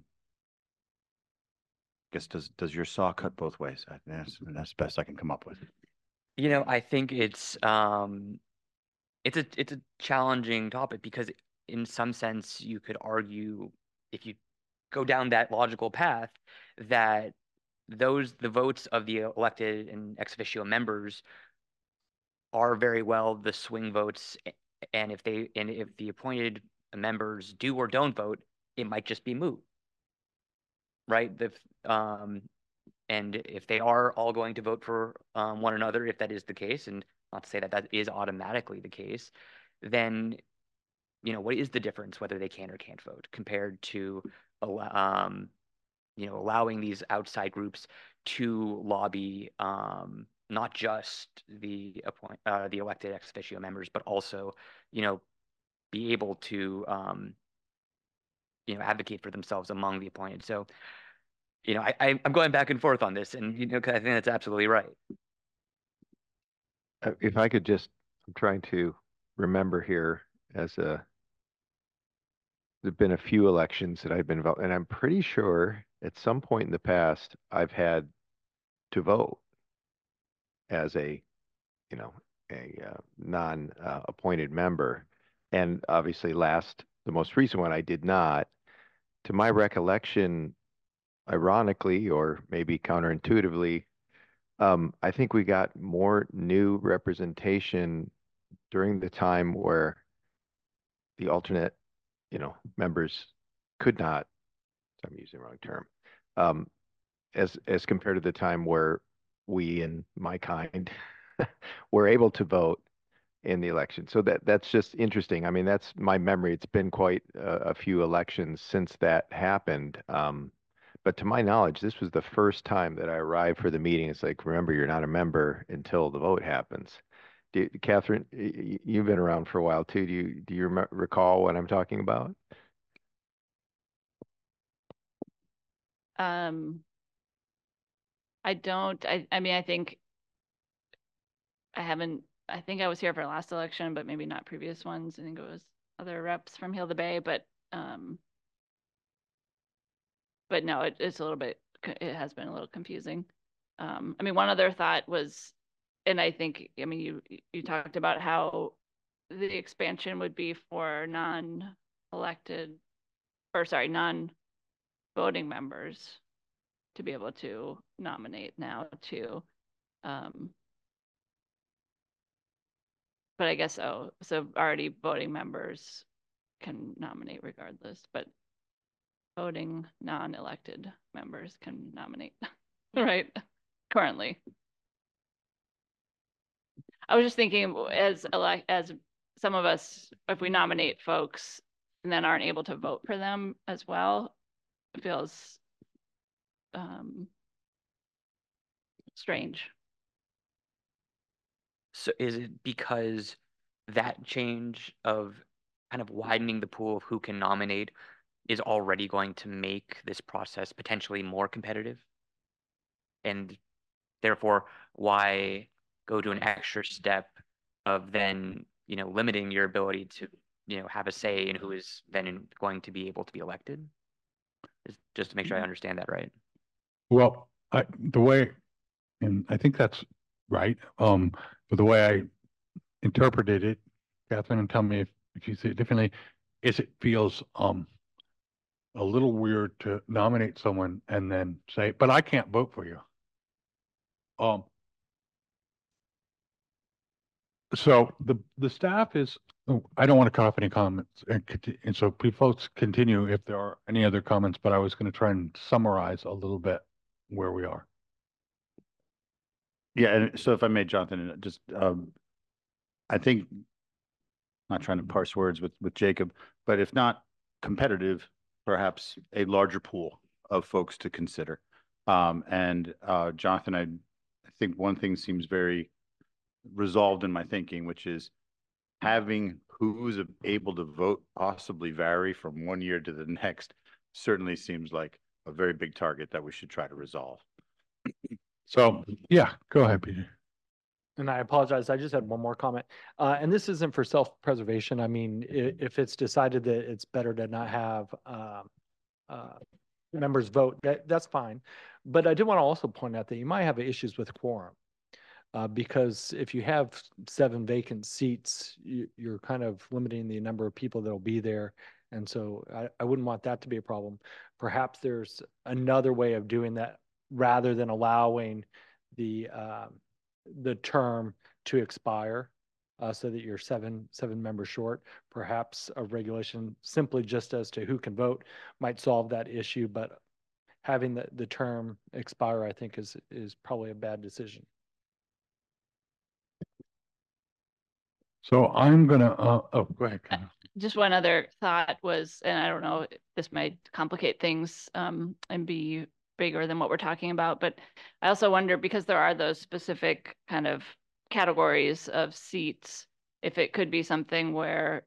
Guess does your saw cut both ways? That's the best I can come up with. You know, I think it's a challenging topic because in some sense you could argue, if you go down that logical path, that the votes of the elected and ex officio members are very well the swing votes, and if the appointed members do or don't vote, it might just be moot, right? And if they are all going to vote for one another, if that is the case, and not to say that that is automatically the case, then, you know, what is the difference whether they can or can't vote compared to, allowing these outside groups to lobby not just the elected ex officio members, but also, you know, be able to advocate for themselves among the appointed. So, you know, I'm going back and forth on this, and, you know, 'cause I think that's absolutely right. If I could just, I'm trying to remember here there've been a few elections that I've been involved, and I'm pretty sure at some point in the past, I've had to vote as a non-appointed member. And obviously the most recent one, I did not. To my recollection, ironically, or maybe counterintuitively, I think we got more new representation during the time where the alternate, members could not, I'm using the wrong term, as compared to the time where we and my kind were able to vote in the election. So that's just interesting. I mean, that's my memory. It's been quite a few elections since that happened. But to my knowledge, this was the first time that I arrived for the meeting. It's like, remember, you're not a member until the vote happens. Catherine, you've been around for a while too. Do you recall what I'm talking about? I don't. I mean, I think I think I was here for last election, but maybe not previous ones. I think it was other reps from Hill the Bay, but no, it's a little bit, it has been a little confusing. I mean, one other thought was, and I think, I mean, you talked about how the expansion would be for non-voting members to be able to nominate now too. But I guess so already voting members can nominate regardless, but voting non-elected members can nominate, right? Currently. I was just thinking as some of us, if we nominate folks and then aren't able to vote for them as well, it feels strange. So is it because that change of kind of widening the pool of who can nominate is already going to make this process potentially more competitive? And therefore, why go to an extra step of then, limiting your ability to, have a say in who is then going to be able to be elected? Just to make sure I understand that right. Well, the way, and I think that's right. But the way I interpreted it, Catherine, and tell me if you see it differently, is it feels a little weird to nominate someone and then say, but I can't vote for you. So the staff is, I don't want to cut off any comments, and so please folks continue if there are any other comments, but I was going to try and summarize a little bit where we are. Yeah, and so if I may, Jonathan, just I think, not trying to parse words with Jacob, but if not competitive, perhaps a larger pool of folks to consider. And Jonathan, I think one thing seems very resolved in my thinking, which is having who's able to vote possibly vary from one year to the next certainly seems like a very big target that we should try to resolve. So, yeah, go ahead, Peter. And I apologize, I just had one more comment. And this isn't for self-preservation. I mean, if it's decided that it's better to not have members vote, that's fine. But I did want to also point out that you might have issues with quorum. Because if you have 7 vacant seats, you're kind of limiting the number of people that'll be there. And so I wouldn't want that to be a problem. Perhaps there's another way of doing that rather than allowing the term to expire so that you're seven members short. Perhaps a regulation simply just as to who can vote might solve that issue, but having the term expire, I think, is probably a bad decision. So I'm gonna, oh, go ahead, Kyle. Just one other thought was, and I don't know, this might complicate things and be bigger than what we're talking about, but I also wonder, because there are those specific kind of categories of seats, if it could be something where,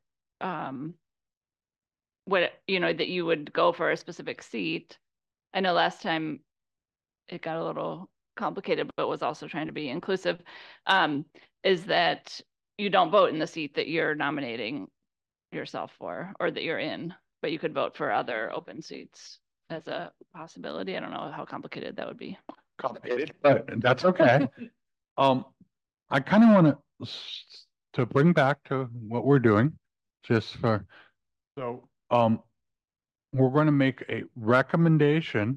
what, that you would go for a specific seat. I know last time it got a little complicated, but was also trying to be inclusive, is that you don't vote in the seat that you're nominating yourself for or that you're in, but you could vote for other open seats as a possibility. I don't know how complicated that would be. Complicated, but that's okay. I kind of want to bring back to what we're doing, just for, so we're going to make a recommendation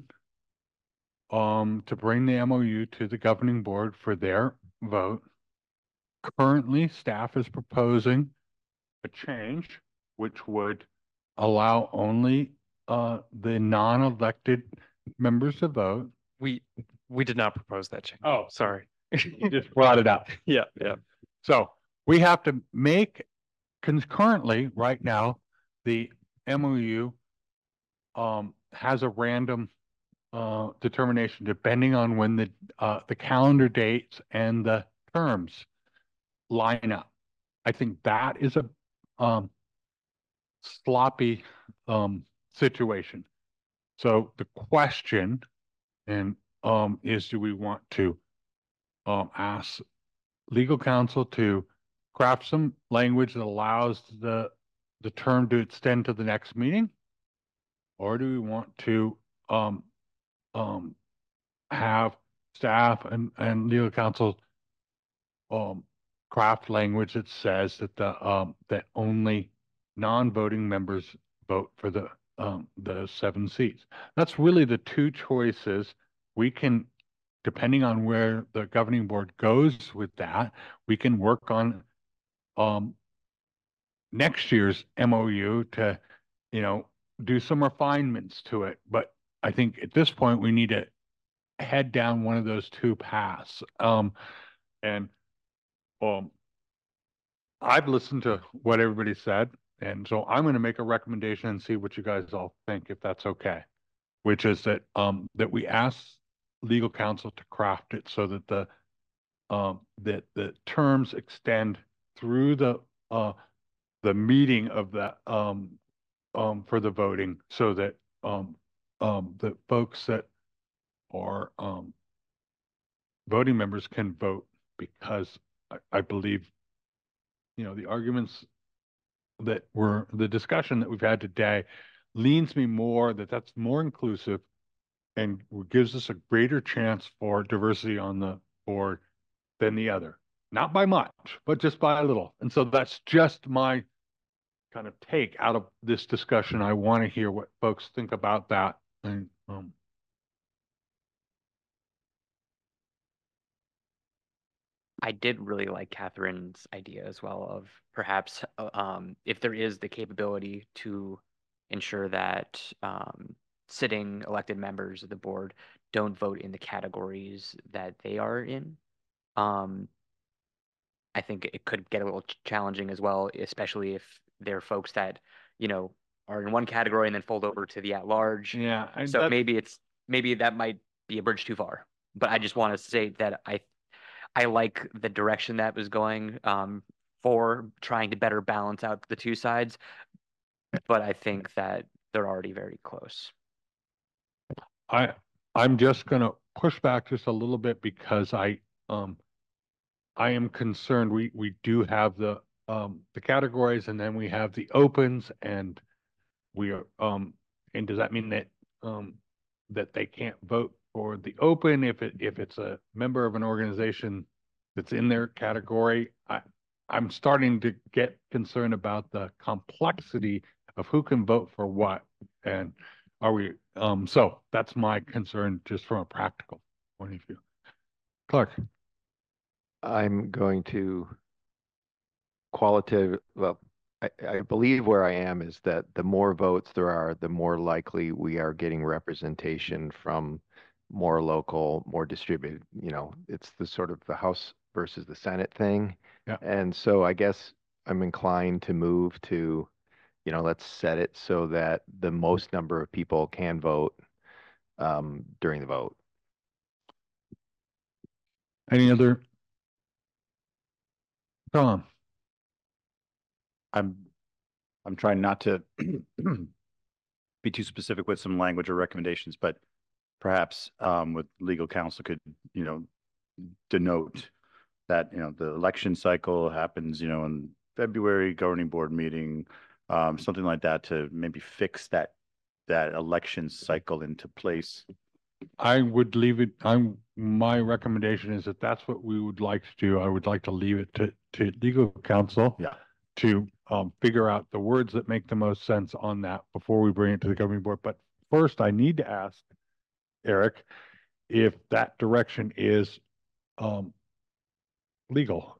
to bring the MOU to the governing board for their vote. Currently, staff is proposing a change which would allow only the non-elected members to vote. We did not propose that change. Oh, sorry. Just brought it up. Yeah. So we have to make concurrently right now, the MOU has a random determination depending on when the calendar dates and the terms line up. I think that is a sloppy situation. So the question is, do we want to ask legal counsel to craft some language that allows the term to extend to the next meeting, or do we want to have staff and legal counsel craft language that says that that only non-voting members vote for the 7 seats? That's really the 2 choices. We can, depending on where the governing board goes with that, we can work on next year's MOU to, do some refinements to it. But I think at this point we need to head down one of those 2 paths. I've listened to what everybody said, and so I'm going to make a recommendation and see what you guys all think, if that's okay, which is that that we ask legal counsel to craft it so that the terms extend through the meeting of that for the voting, so that the folks that are voting members can vote, because I believe, the arguments that the discussion that we've had today leans me more that that's more inclusive and gives us a greater chance for diversity on the board than the other. Not by much, but just by a little. And so that's just my kind of take out of this discussion. I want to hear what folks think about that. And I did really like Catherine's idea as well of perhaps if there is the capability to ensure that sitting elected members of the board don't vote in the categories that they are in. I think it could get a little challenging as well, especially if there are folks that, are in one category and then fold over to the at-large. Yeah. So maybe that might be a bridge too far. But I just want to say that I like the direction that was going for trying to better balance out the two sides, but I think that they're already very close. I'm just gonna push back just a little bit because I am concerned. We do have the categories, and then we have the opens, and we are and does that mean that that they can't vote for the open if it's a member of an organization that's in their category? I'm starting to get concerned about the complexity of who can vote for what, and are we so that's my concern just from a practical point of view. Clark. I'm going to well, I believe where I am is that the more votes there are, the more likely we are getting representation from more local, more distributed. You know, it's the sort of the House versus the Senate thing. Yeah. And so I guess I'm inclined to move to, you know, let's set it so that the most number of people can vote during the vote. Any other? Tom. I'm trying not to be too specific with some language or recommendations, but perhaps with legal counsel could, you know, denote that, you know, the election cycle happens, you know, in February, governing board meeting, something like that to maybe fix that election cycle into place. I would leave it. My recommendation is that that's what we would like to do. I would like to leave it to legal counsel. Yeah. To figure out the words that make the most sense on that before we bring it to the governing board. But first, I need to ask Eric if that direction is legal.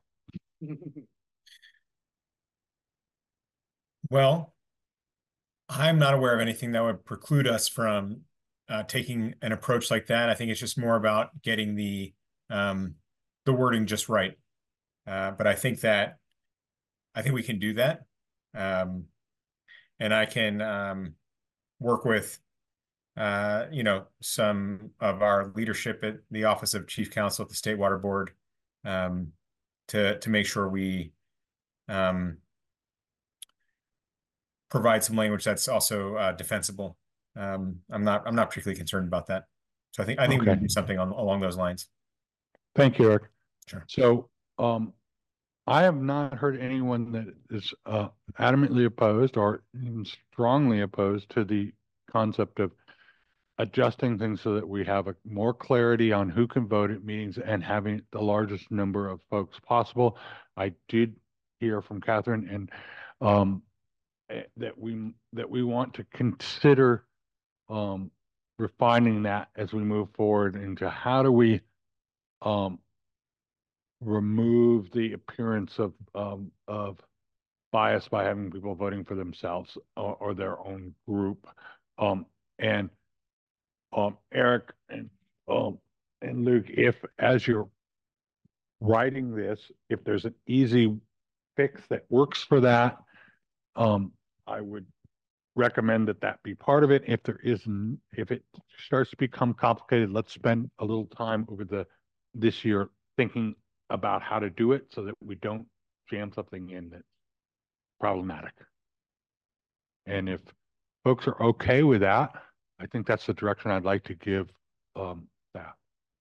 Well, I'm not aware of anything that would preclude us from taking an approach like that. I think it's just more about getting the wording just right. But I think we can do that. And I can work with you know, some of our leadership at the Office of Chief Counsel at the State Water Board to make sure we provide some language that's also defensible. I'm not particularly concerned about that. So I think we can do something along those lines. Thank you, Eric. Sure. So I have not heard anyone that is adamantly opposed or even strongly opposed to the concept of adjusting things so that we have more clarity on who can vote at meetings and having the largest number of folks possible. I did hear from Catherine and that we want to consider refining that as we move forward into how do we remove the appearance of bias by having people voting for themselves or their own group. And Eric and Luke, if as you're writing this, if there's an easy fix that works for that, I would recommend that be part of it. If there isn't, if it starts to become complicated, let's spend a little time over this year thinking about how to do it so that we don't jam something in that's problematic. And if folks are okay with that, I think that's the direction I'd like to give that.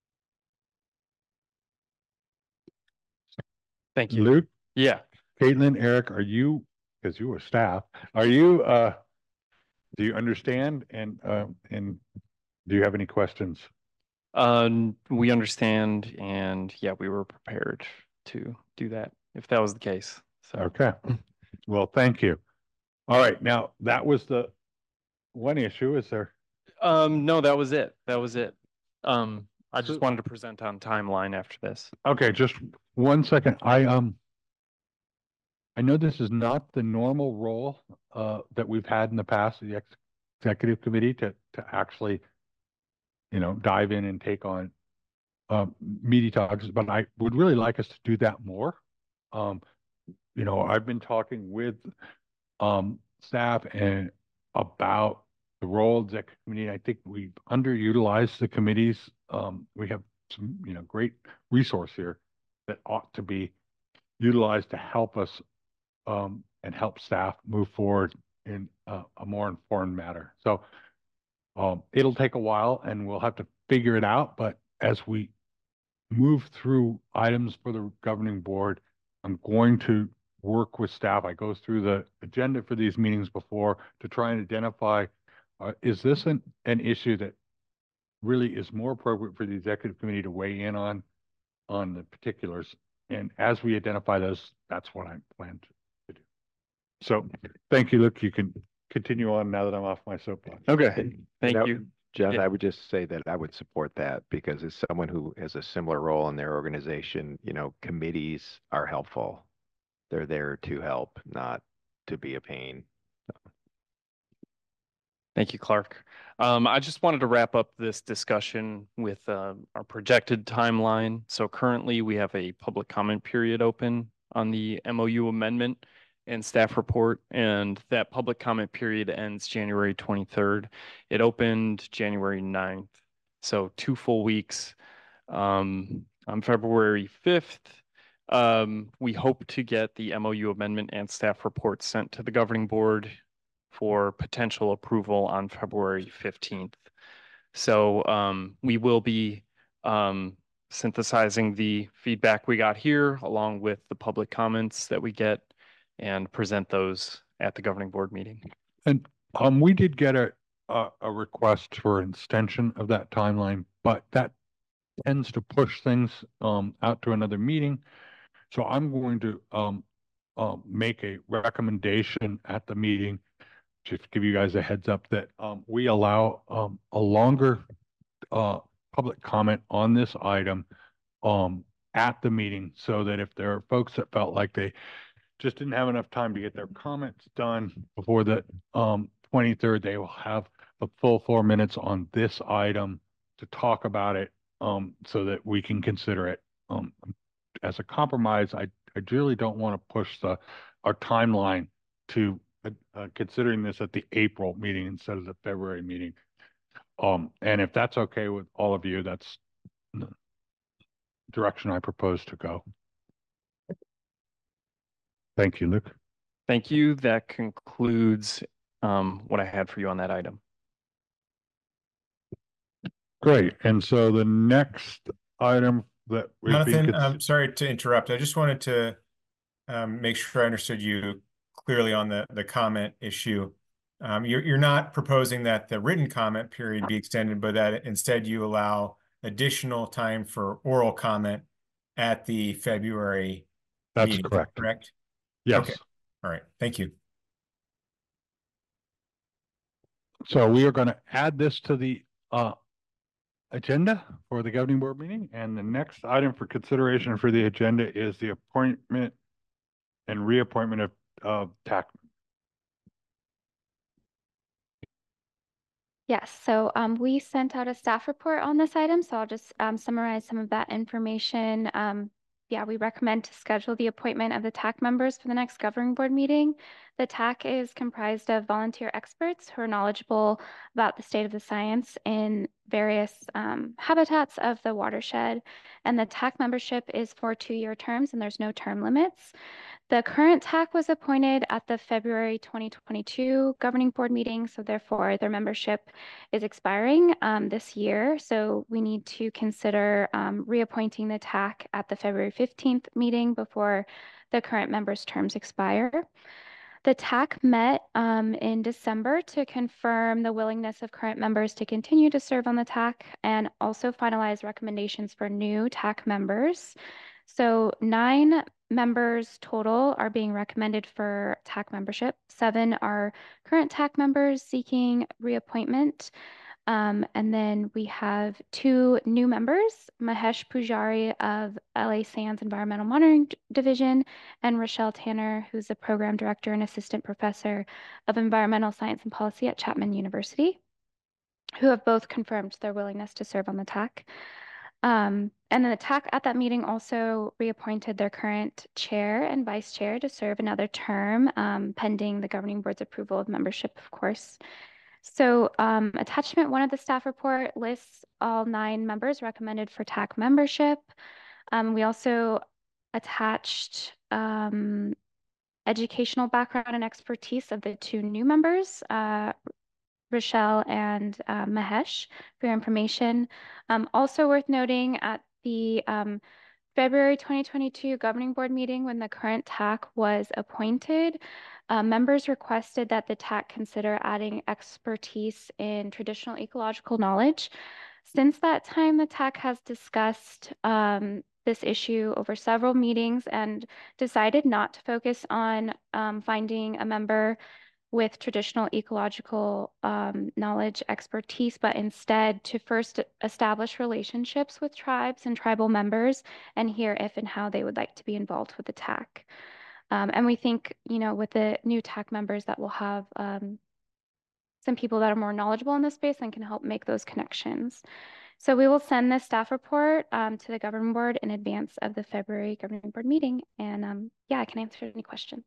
Thank you. Luke? Yeah. Caitlin, Eric, are you, because you were staff, are you, do you understand and do you have any questions? We understand, and yeah, we were prepared to do that if that was the case. So. Okay. Well, thank you. All right. Now that was the one issue. Is there? No, that was it. That was it. I just wanted to present on timeline after this. Okay, just 1 second. I know this is not the normal role that we've had in the past, the executive committee to actually, you know, dive in and take on meaty talks, but I would really like us to do that more. You know, I've been talking with staff and about the role of the executive committee. I think we've underutilized the committees. We have some, you know, great resource here that ought to be utilize to help us and help staff move forward in a more informed manner. So it'll take a while and we'll have to figure it out, but as we move through items for the governing board, I'm going to work with staff. I go through the agenda for these meetings before to try and identify, is this an issue that really is more appropriate for the executive committee to weigh in on the particulars? And as we identify those, that's what I plan to do. So thank you, Luke. You can continue on now that I'm off my soapbox. Okay, thank you. John, Yeah. I would just say that I would support that because as someone who has a similar role in their organization, you know, committees are helpful. They're there to help, not to be a pain. Thank you, Clark. I just wanted to wrap up this discussion with our projected timeline. So currently we have a public comment period open on the MOU amendment and staff report, and that public comment period ends January 23rd. It opened January 9th, so 2 full weeks. On February 5th, we hope to get the MOU amendment and staff report sent to the governing board for potential approval on February 15th. So we will be synthesizing the feedback we got here along with the public comments that we get and present those at the governing board meeting. And we did get a request for an extension of that timeline, but that tends to push things out to another meeting. So I'm going to make a recommendation at the meeting, just to give you guys a heads up that we allow a longer public comment on this item at the meeting, so that if there are folks that felt like they just didn't have enough time to get their comments done before the 23rd, they will have the full 4 minutes on this item to talk about it, so that we can consider it as a compromise. I really don't want to push our timeline to considering this at the April meeting instead of the February meeting. And if that's okay with all of you, that's the direction I propose to go. Thank you, Luke. Thank you. That concludes what I had for you on that item. Great. And so the next item that Jonathan, I'm sorry to interrupt. I just wanted to make sure I understood you clearly on the comment issue. You're not proposing that the written comment period be extended, but that instead you allow additional time for oral comment at the February meeting. That's correct. Correct? Yes. Okay. All right. Thank you. So we are going to add this to the agenda for the governing board meeting. And the next item for consideration for the agenda is the appointment and reappointment of TAC. Yes, so we sent out a staff report on this item, so I'll just summarize some of that information. Yeah, we recommend to schedule the appointment of the TAC members for the next governing board meeting. The TAC is comprised of volunteer experts who are knowledgeable about the state of the science in various habitats of the watershed. And the TAC membership is for 2-year terms and there's no term limits. The current TAC was appointed at the February 2022 governing board meeting, so therefore their membership is expiring this year. So we need to consider reappointing the TAC at the February 15th meeting before the current members' terms expire. The TAC met in December to confirm the willingness of current members to continue to serve on the TAC and also finalize recommendations for new TAC members. So 9 members total are being recommended for TAC membership. 7 are current TAC members seeking reappointment. And then we have 2 new members, Mahesh Pujari of LA Sands Environmental Monitoring Division and Rochelle Tanner, who's the Program Director and Assistant Professor of Environmental Science and Policy at Chapman University, who have both confirmed their willingness to serve on the TAC. And then the TAC at that meeting also reappointed their current chair and vice chair to serve another term, pending the governing board's approval of membership, of course. So attachment 1 of the staff report lists all 9 members recommended for TAC membership. We also attached educational background and expertise of the two new members, Rochelle and Mahesh, for your information. Also worth noting, at the February 2022 governing board meeting, when the current TAC was appointed, members requested that the TAC consider adding expertise in traditional ecological knowledge. Since that time, the TAC has discussed this issue over several meetings and decided not to focus on finding a member with traditional ecological knowledge expertise, but instead to first establish relationships with tribes and tribal members and hear if and how they would like to be involved with the TAC. And we think, with the new TAC members, that we'll have some people that are more knowledgeable in this space and can help make those connections. So we will send this staff report to the governing board in advance of the February governing board meeting. And yeah, I can answer any questions.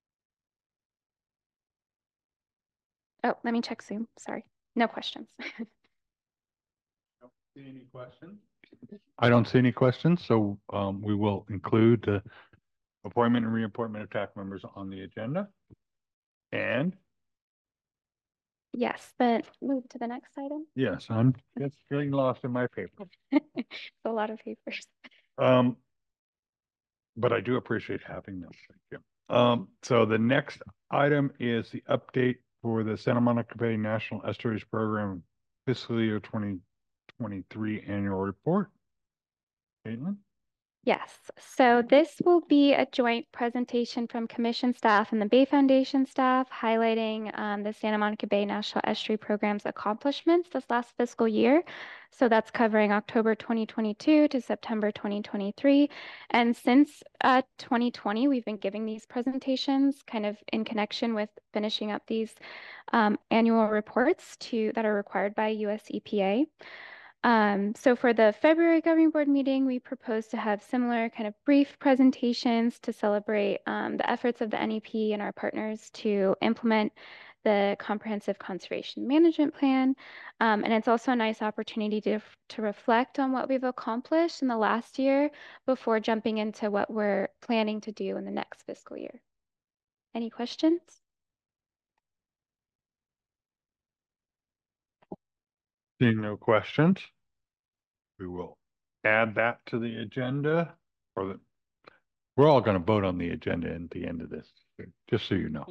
Oh, let me check Zoom. Sorry. No questions. Don't see any questions. I don't see any questions, so we will include the appointment and reappointment of TAC members on the agenda. And yes, but move to the next item. yes, I'm just getting lost in my paper. It's a lot of papers. But I do appreciate having them. Thank you. So the next item is the update for the Santa Monica Bay National Estuaries Program fiscal year 2023 annual report. Caitlin? Yes, so this will be a joint presentation from Commission staff and the Bay Foundation staff highlighting the Santa Monica Bay National Estuary Program's accomplishments this last fiscal year. So that's covering October 2022 to September 2023. And since 2020, we've been giving these presentations kind of in connection with finishing up these annual reports that are required by US EPA. So for the February governing board meeting, we propose to have similar kind of brief presentations to celebrate the efforts of the NEP and our partners to implement the comprehensive conservation management plan. And it's also a nice opportunity to reflect on what we've accomplished in the last year before jumping into what we're planning to do in the next fiscal year. Any questions? Seeing no questions, we will add that to the agenda. We're all going to vote on the agenda at the end of this, just so you know.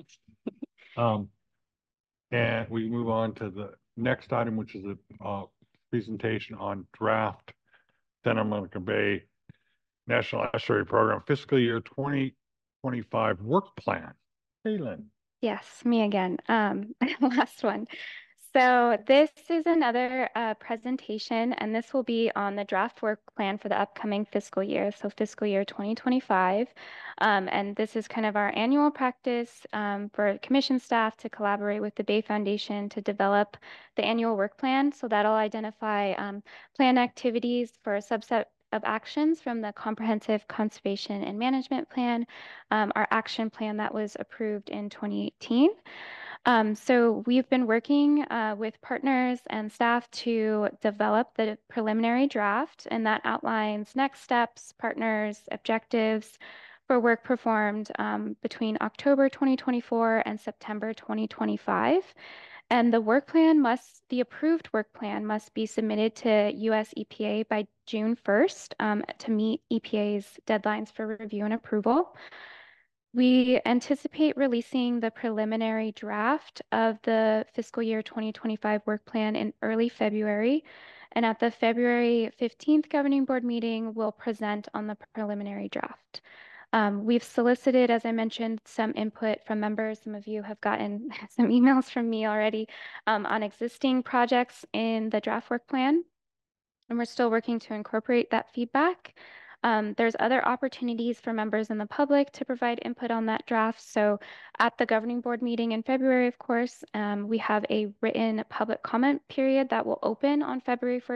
And we move on to the next item, which is a presentation on draft Santa Monica Bay National Estuary Program fiscal year 2025 work plan. Caitlin. Yes, me again. Last one. So this is another presentation, and this will be on the draft work plan for the upcoming fiscal year, so fiscal year 2025. And this is kind of our annual practice for commission staff to collaborate with the Bay Foundation to develop the annual work plan. So that'll identify plan activities for a subset of actions from the Comprehensive Conservation and Management Plan, our action plan that was approved in 2018. So we've been working with partners and staff to develop the preliminary draft, and that outlines next steps, partners, objectives for work performed between October 2024 and September 2025. And the approved work plan must be submitted to US EPA by June 1st to meet EPA's deadlines for review and approval. We anticipate releasing the preliminary draft of the fiscal year 2025 work plan in early February. And at the February 15th governing board meeting, we'll present on the preliminary draft. We've solicited, as I mentioned, some input from members. Some of you have gotten some emails from me already on existing projects in the draft work plan. And we're still working to incorporate that feedback. There's other opportunities for members in the public to provide input on that draft. So at the governing board meeting in February, of course, we have a written public comment period that will open on February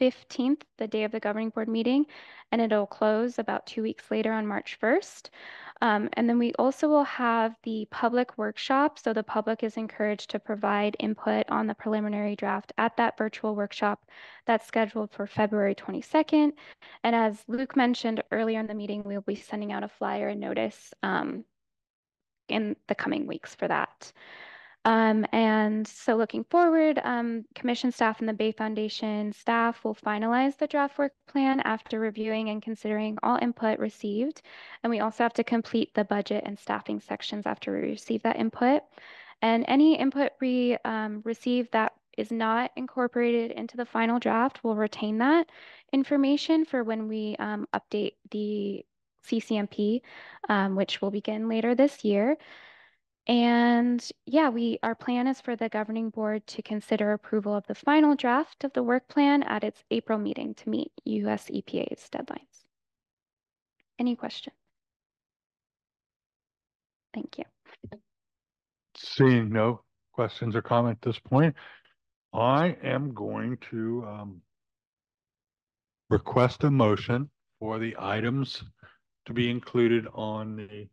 15th, the day of the governing board meeting, and it'll close about 2 weeks later on March 1st. And then we also will have the public workshop. So the public is encouraged to provide input on the preliminary draft at that virtual workshop that's scheduled for February 22nd. And as Luke mentioned earlier in the meeting, we'll be sending out a flyer and notice in the coming weeks for that. And so looking forward, commission staff and the Bay Foundation staff will finalize the draft work plan after reviewing and considering all input received. And we also have to complete the budget and staffing sections after we receive that input. And any input we receive that is not incorporated into the final draft, we'll retain that information for when we update the CCMP, which will begin later this year. And yeah, our plan is for the governing board to consider approval of the final draft of the work plan at its April meeting to meet US EPA's deadlines. Any questions? Thank you. Seeing no questions or comment at this point, I am going to request a motion for the items to be included on the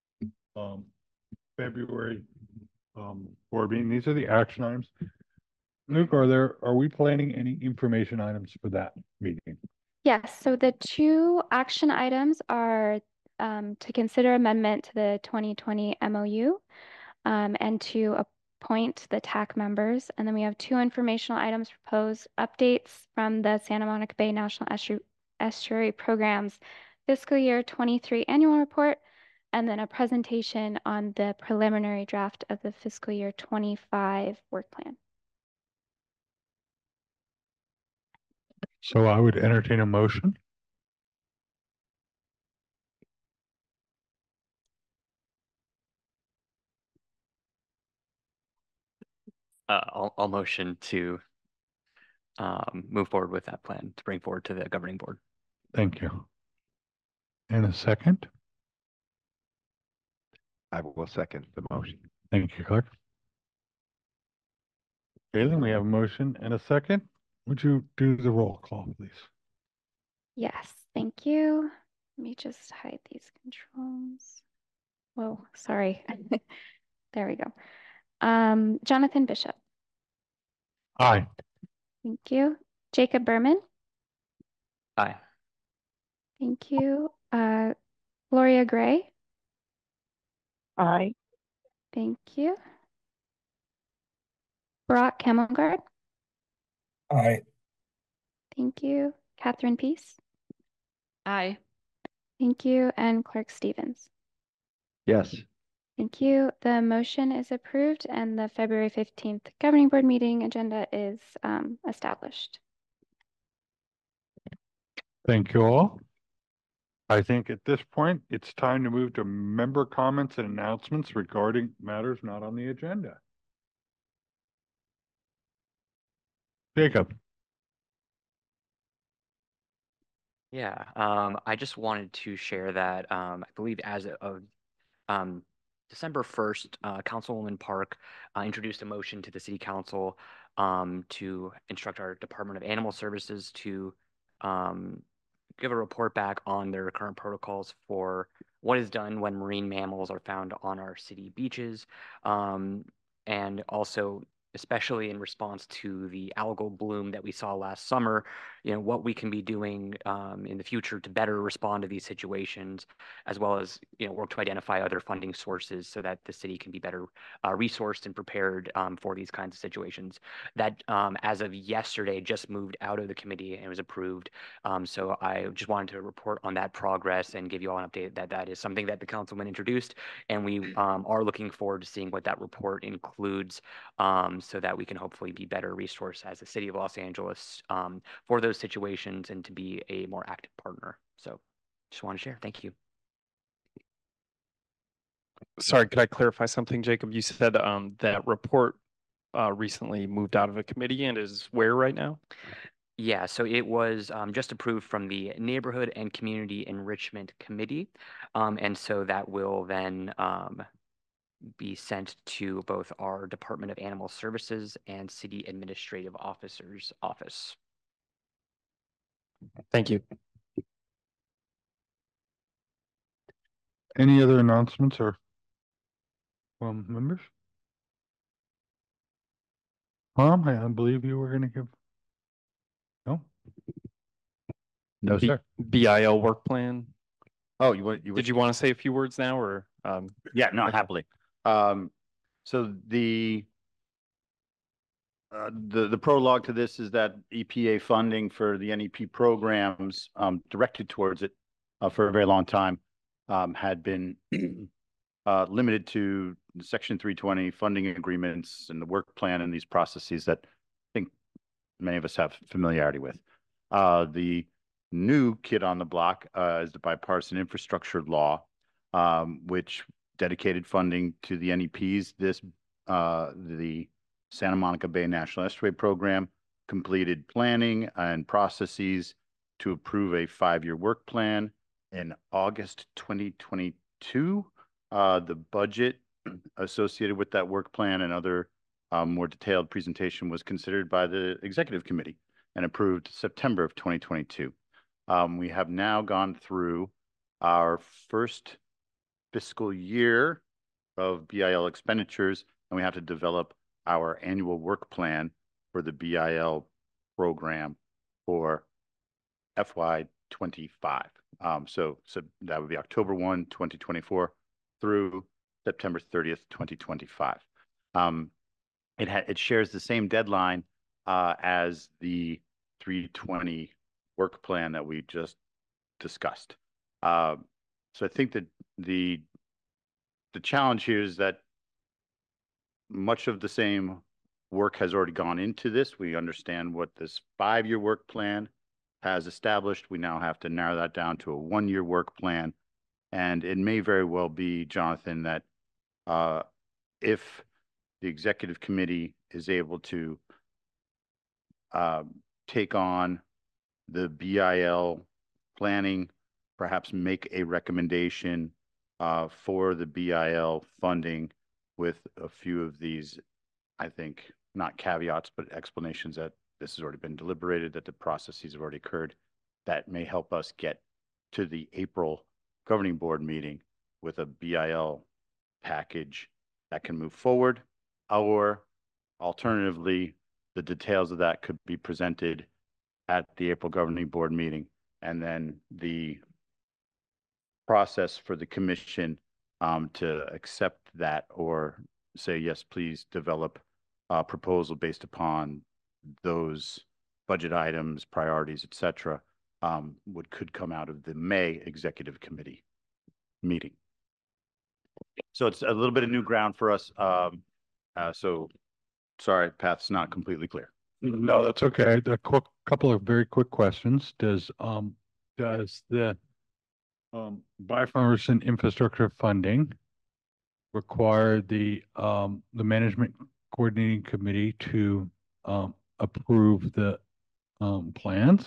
February board meeting. These are the action items. Luke, are we planning any information items for that meeting? Yes, so the two action items are to consider amendment to the 2020 MOU and to appoint the TAC members. And then we have two informational items proposed, updates from the Santa Monica Bay National Estuary Program's fiscal year 23 annual report, and then a presentation on the preliminary draft of the fiscal year 25 work plan. So I would entertain a motion. I'll motion to move forward with that plan to bring forward to the governing board. Thank you. And a second? I will second the motion. Thank you, Clark. Okay, then we have a motion and a second. Would you do the roll call, please? Yes, thank you. Let me just hide these controls. Whoa, sorry. There we go. Jonathan Bishop. Aye. Thank you. Jacob Berman. Aye. Thank you. Gloria Gray. Aye. Thank you. Brock Camelgard. Aye. Thank you. Catherine Peace. Aye. Thank you. And Clark Stevens. Yes. Thank you. The motion is approved and the February 15th governing board meeting agenda is established. Thank you all. I think at this point, it's time to move to member comments and announcements regarding matters not on the agenda. Jacob. Yeah, I just wanted to share that I believe as of December 1st, Councilwoman Park introduced a motion to the City Council to instruct our Department of Animal Services to give a report back on their current protocols for what is done when marine mammals are found on our city beaches, and also especially in response to the algal bloom that we saw last summer, what we can be doing in the future to better respond to these situations, as well as, work to identify other funding sources so that the city can be better resourced and prepared for these kinds of situations. That, as of yesterday, just moved out of the committee and was approved. So I just wanted to report on that progress and give you all an update that that is something that the councilman introduced, and we are looking forward to seeing what that report includes, so that we can hopefully be better resourced as the city of Los Angeles for those situations and to be a more active partner. So just want to share. Thank you. Sorry, could I clarify something, Jacob? You said that report recently moved out of a committee and is where right now? Yeah, so it was just approved from the Neighborhood and Community Enrichment Committee. And so that will then be sent to both our Department of Animal Services and City Administrative Officer's office. Thank you. Any other announcements or from members? Tom, I believe you were going to give. No. No, sir. BIL work plan. Oh, Did you want to say a few words now, or? Yeah, no, okay. happily. So the prologue to this is that EPA funding for the NEP programs directed towards it for a very long time had been limited to Section 320 funding agreements and the work plan and these processes that I think many of us have familiarity with. The new kid on the block is the bipartisan infrastructure law, which dedicated funding to the NEPs. The Santa Monica Bay National Estuary Program completed planning and processes to approve a 5-year work plan in August 2022. The budget associated with that work plan and other more detailed presentation was considered by the executive committee and approved September of 2022. We have now gone through our first fiscal year of BIL expenditures, and we have to develop our annual work plan for the BIL program for FY25. So that would be October 1, 2024 through September 30th, 2025. It shares the same deadline as the 320 work plan that we just discussed. So I think that the challenge here is that much of the same work has already gone into this. We understand what this 5-year work plan has established. We now have to narrow that down to a 1-year work plan. And it may very well be, Jonathan, that if the executive committee is able to take on the BIL planning, perhaps make a recommendation for the BIL funding with a few of these, I think, not caveats, but explanations that this has already been deliberated, that the processes have already occurred, that may help us get to the April governing board meeting with a BIL package that can move forward, or alternatively, the details of that could be presented at the April governing board meeting, and then the process for the commission to accept that or say, yes, please develop a proposal based upon those budget items, priorities, et cetera, could come out of the May executive committee meeting. So it's a little bit of new ground for us. So sorry, path's not completely clear. No, that's okay. A couple of very quick questions. Does the bipartisan infrastructure funding require the management coordinating committee to approve the plans?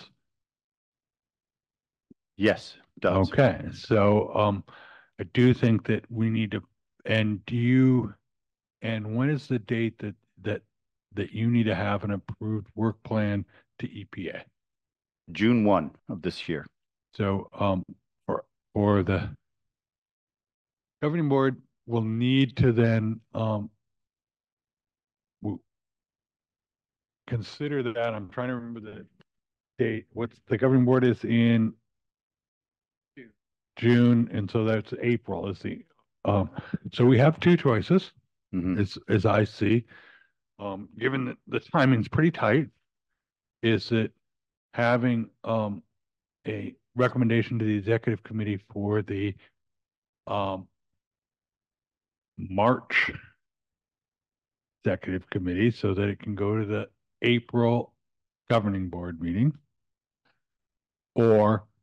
Yes, it does. Okay, so I do think that we need to. And when is the date that you need to have an approved work plan to EPA? June 1 of this year. So for the governing board will need to then consider that. I'm trying to remember the date. What's the governing board is in June, and so that's April is the so we have two choices. As I see, given that the timing's pretty tight, is it having a recommendation to the executive committee for the March executive committee so that it can go to the April governing board meeting, or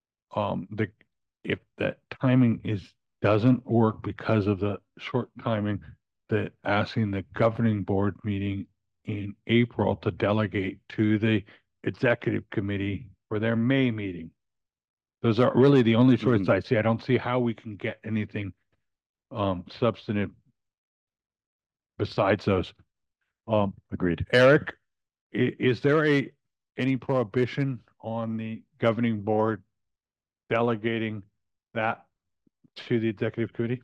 if that timing doesn't work because of the short timing, that asking the governing board meeting in April to delegate to the executive committee for their May meeting. Those are really the only choices I see. I don't see how we can get anything substantive besides those. Agreed. Eric, is there any prohibition on the governing board delegating that to the executive committee?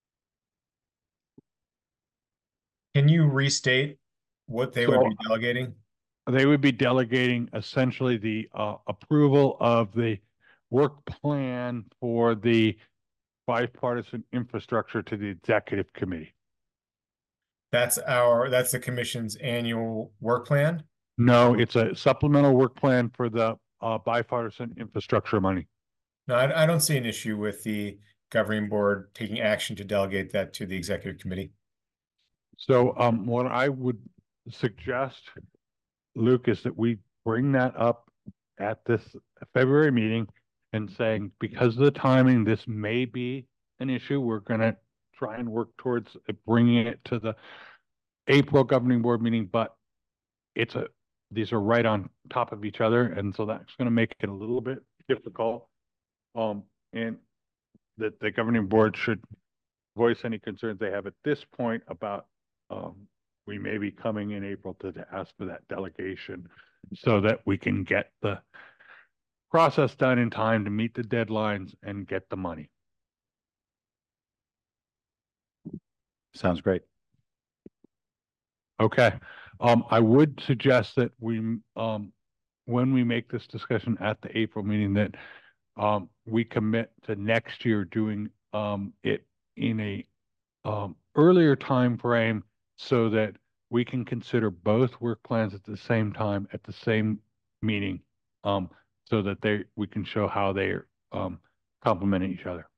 Can you restate what they would So- be delegating? They would be delegating essentially the approval of the work plan for the bipartisan infrastructure to the executive committee. That's the commission's annual work plan? No, it's a supplemental work plan for the bipartisan infrastructure money. No, I don't see an issue with the governing board taking action to delegate that to the executive committee. So what I would suggest, Luke, is that we bring that up at this February meeting and saying, because of the timing, this may be an issue. We're going to try and work towards bringing it to the April governing board meeting, but these are right on top of each other. And so that's going to make it a little bit difficult. And that the governing board should voice any concerns they have at this point about we may be coming in April to ask for that delegation so that we can get the process done in time to meet the deadlines and get the money. Sounds great. Okay. I would suggest that we, when we make this discussion at the April meeting, that we commit to next year doing it in a earlier time frame so that we can consider both work plans at the same time at the same meeting, so that we can show how they're complementing each other.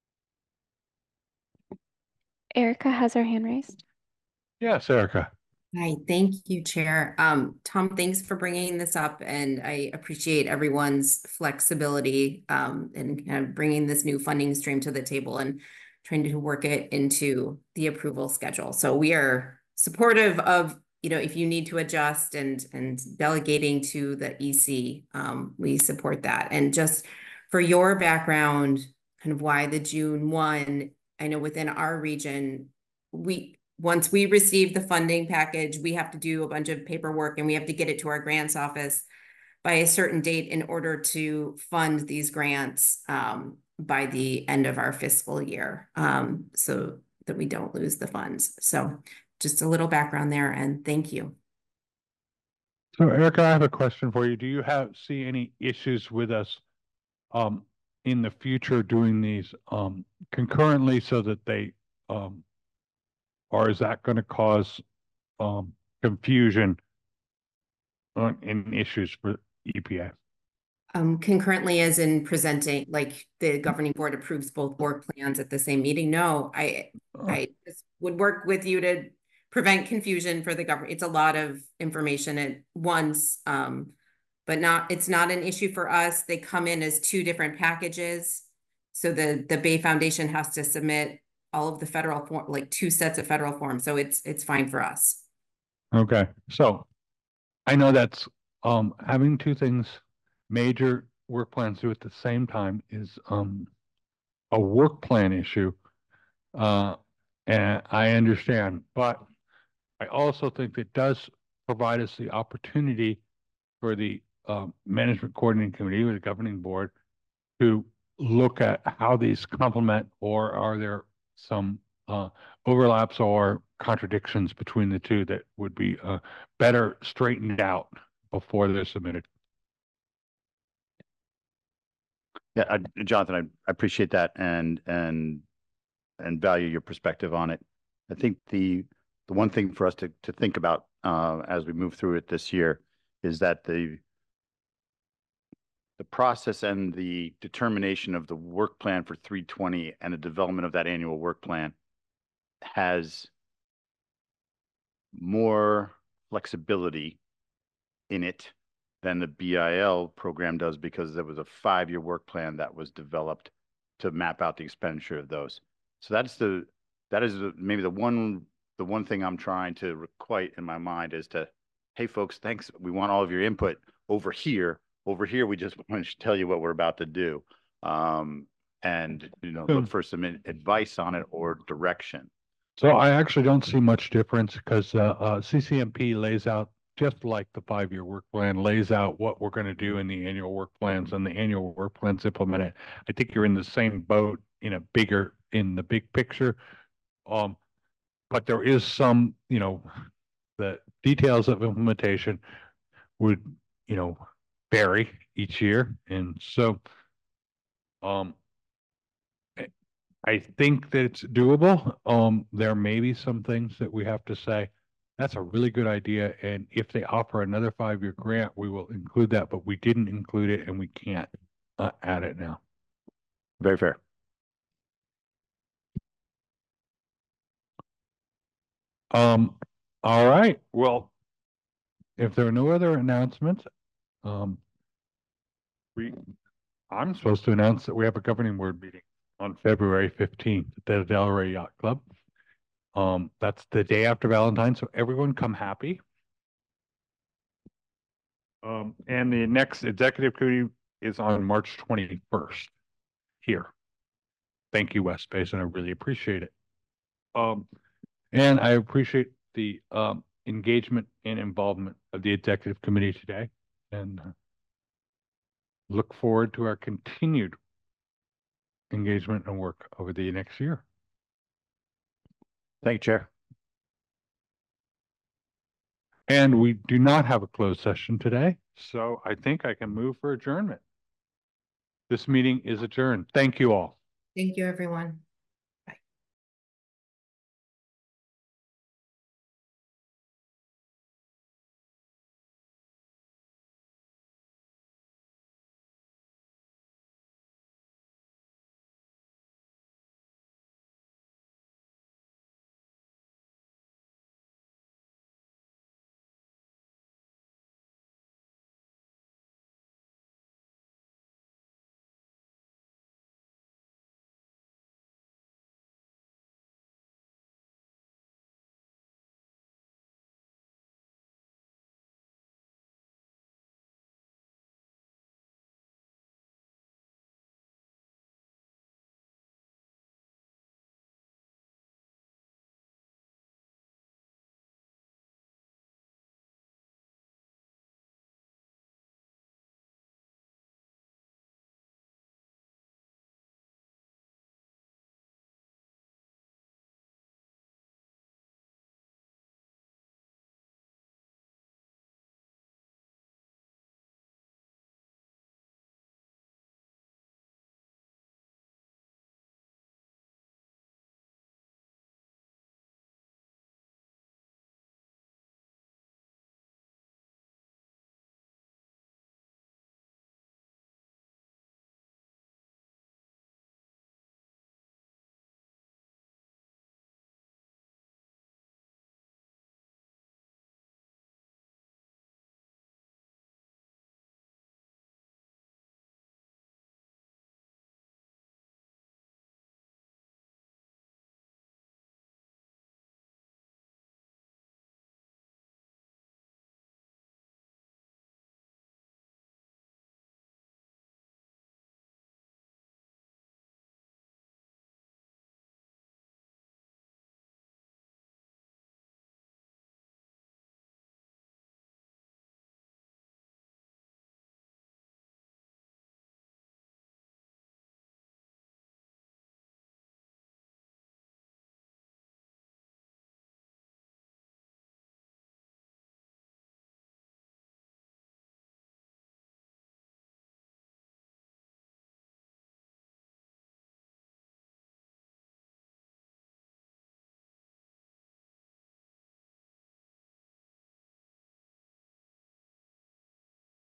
Erica has her hand raised. Yes, Erica. Hi, thank you, Chair. Tom, thanks for bringing this up, and I appreciate everyone's flexibility in kind of bringing this new funding stream to the table and trying to work it into the approval schedule. So we are supportive of, if you need to adjust and delegating to the EC, we support that. And just for your background, kind of why the June 1, I know within our region, once we receive the funding package, we have to do a bunch of paperwork and we have to get it to our grants office by a certain date in order to fund these grants by the end of our fiscal year, so that we don't lose the funds. So just a little background there, and thank you. So Erica, I have a question for you. Do you see any issues with us in the future doing these concurrently so that they or is that going to cause confusion in issues for EPA? Concurrently, as in presenting, like the governing board approves both work plans at the same meeting? No, I just would work with you to prevent confusion for the government. It's a lot of information at once, but it's not an issue for us. They come in as two different packages. So the Bay Foundation has to submit all of the federal form, like 2 sets of federal forms. So it's fine for us. Okay. So I know that's having two things, major work plans due at the same time is a work plan issue. And I understand, but I also think it does provide us the opportunity for the management coordinating committee or the governing board to look at how these complement, or are there some overlaps or contradictions between the two that would be better straightened out before they're submitted. Yeah, Jonathan, I appreciate that and value your perspective on it. I think the one thing for us to think about as we move through it this year is that the process and the determination of the work plan for 320 and the development of that annual work plan has more flexibility in it than the BIL program does, because there was a 5-year work plan that was developed to map out the expenditure of those. So that is maybe the one thing I'm trying to requite in my mind is to, hey folks, thanks. We want all of your input over here. Over here, we just want to tell you what we're about to do, and look for some advice on it or direction. So I actually don't see much difference because CCMP lays out just like the 5-year work plan, lays out what we're going to do in the annual work plans, and the annual work plans implemented. I think you're in the same boat in the big picture. But there is some, the details of implementation would, vary each year. And so, I think that it's doable. There may be some things that we have to say, that's a really good idea. And if they offer another 5-year grant, we will include that, but we didn't include it and we can't add it now. Very fair. All right. Well, if there are no other announcements, I'm supposed to announce that we have a governing board meeting on February 15th at the Delray Yacht Club. That's the day after Valentine's, so everyone come happy. And the next executive committee is on March 21st here. Thank you, West Basin. I really appreciate it. And I appreciate the engagement and involvement of the executive committee today, and look forward to our continued engagement and work over the next year. Thank you, Chair. And we do not have a closed session today, so I think I can move for adjournment. This meeting is adjourned. Thank you all. Thank you, everyone.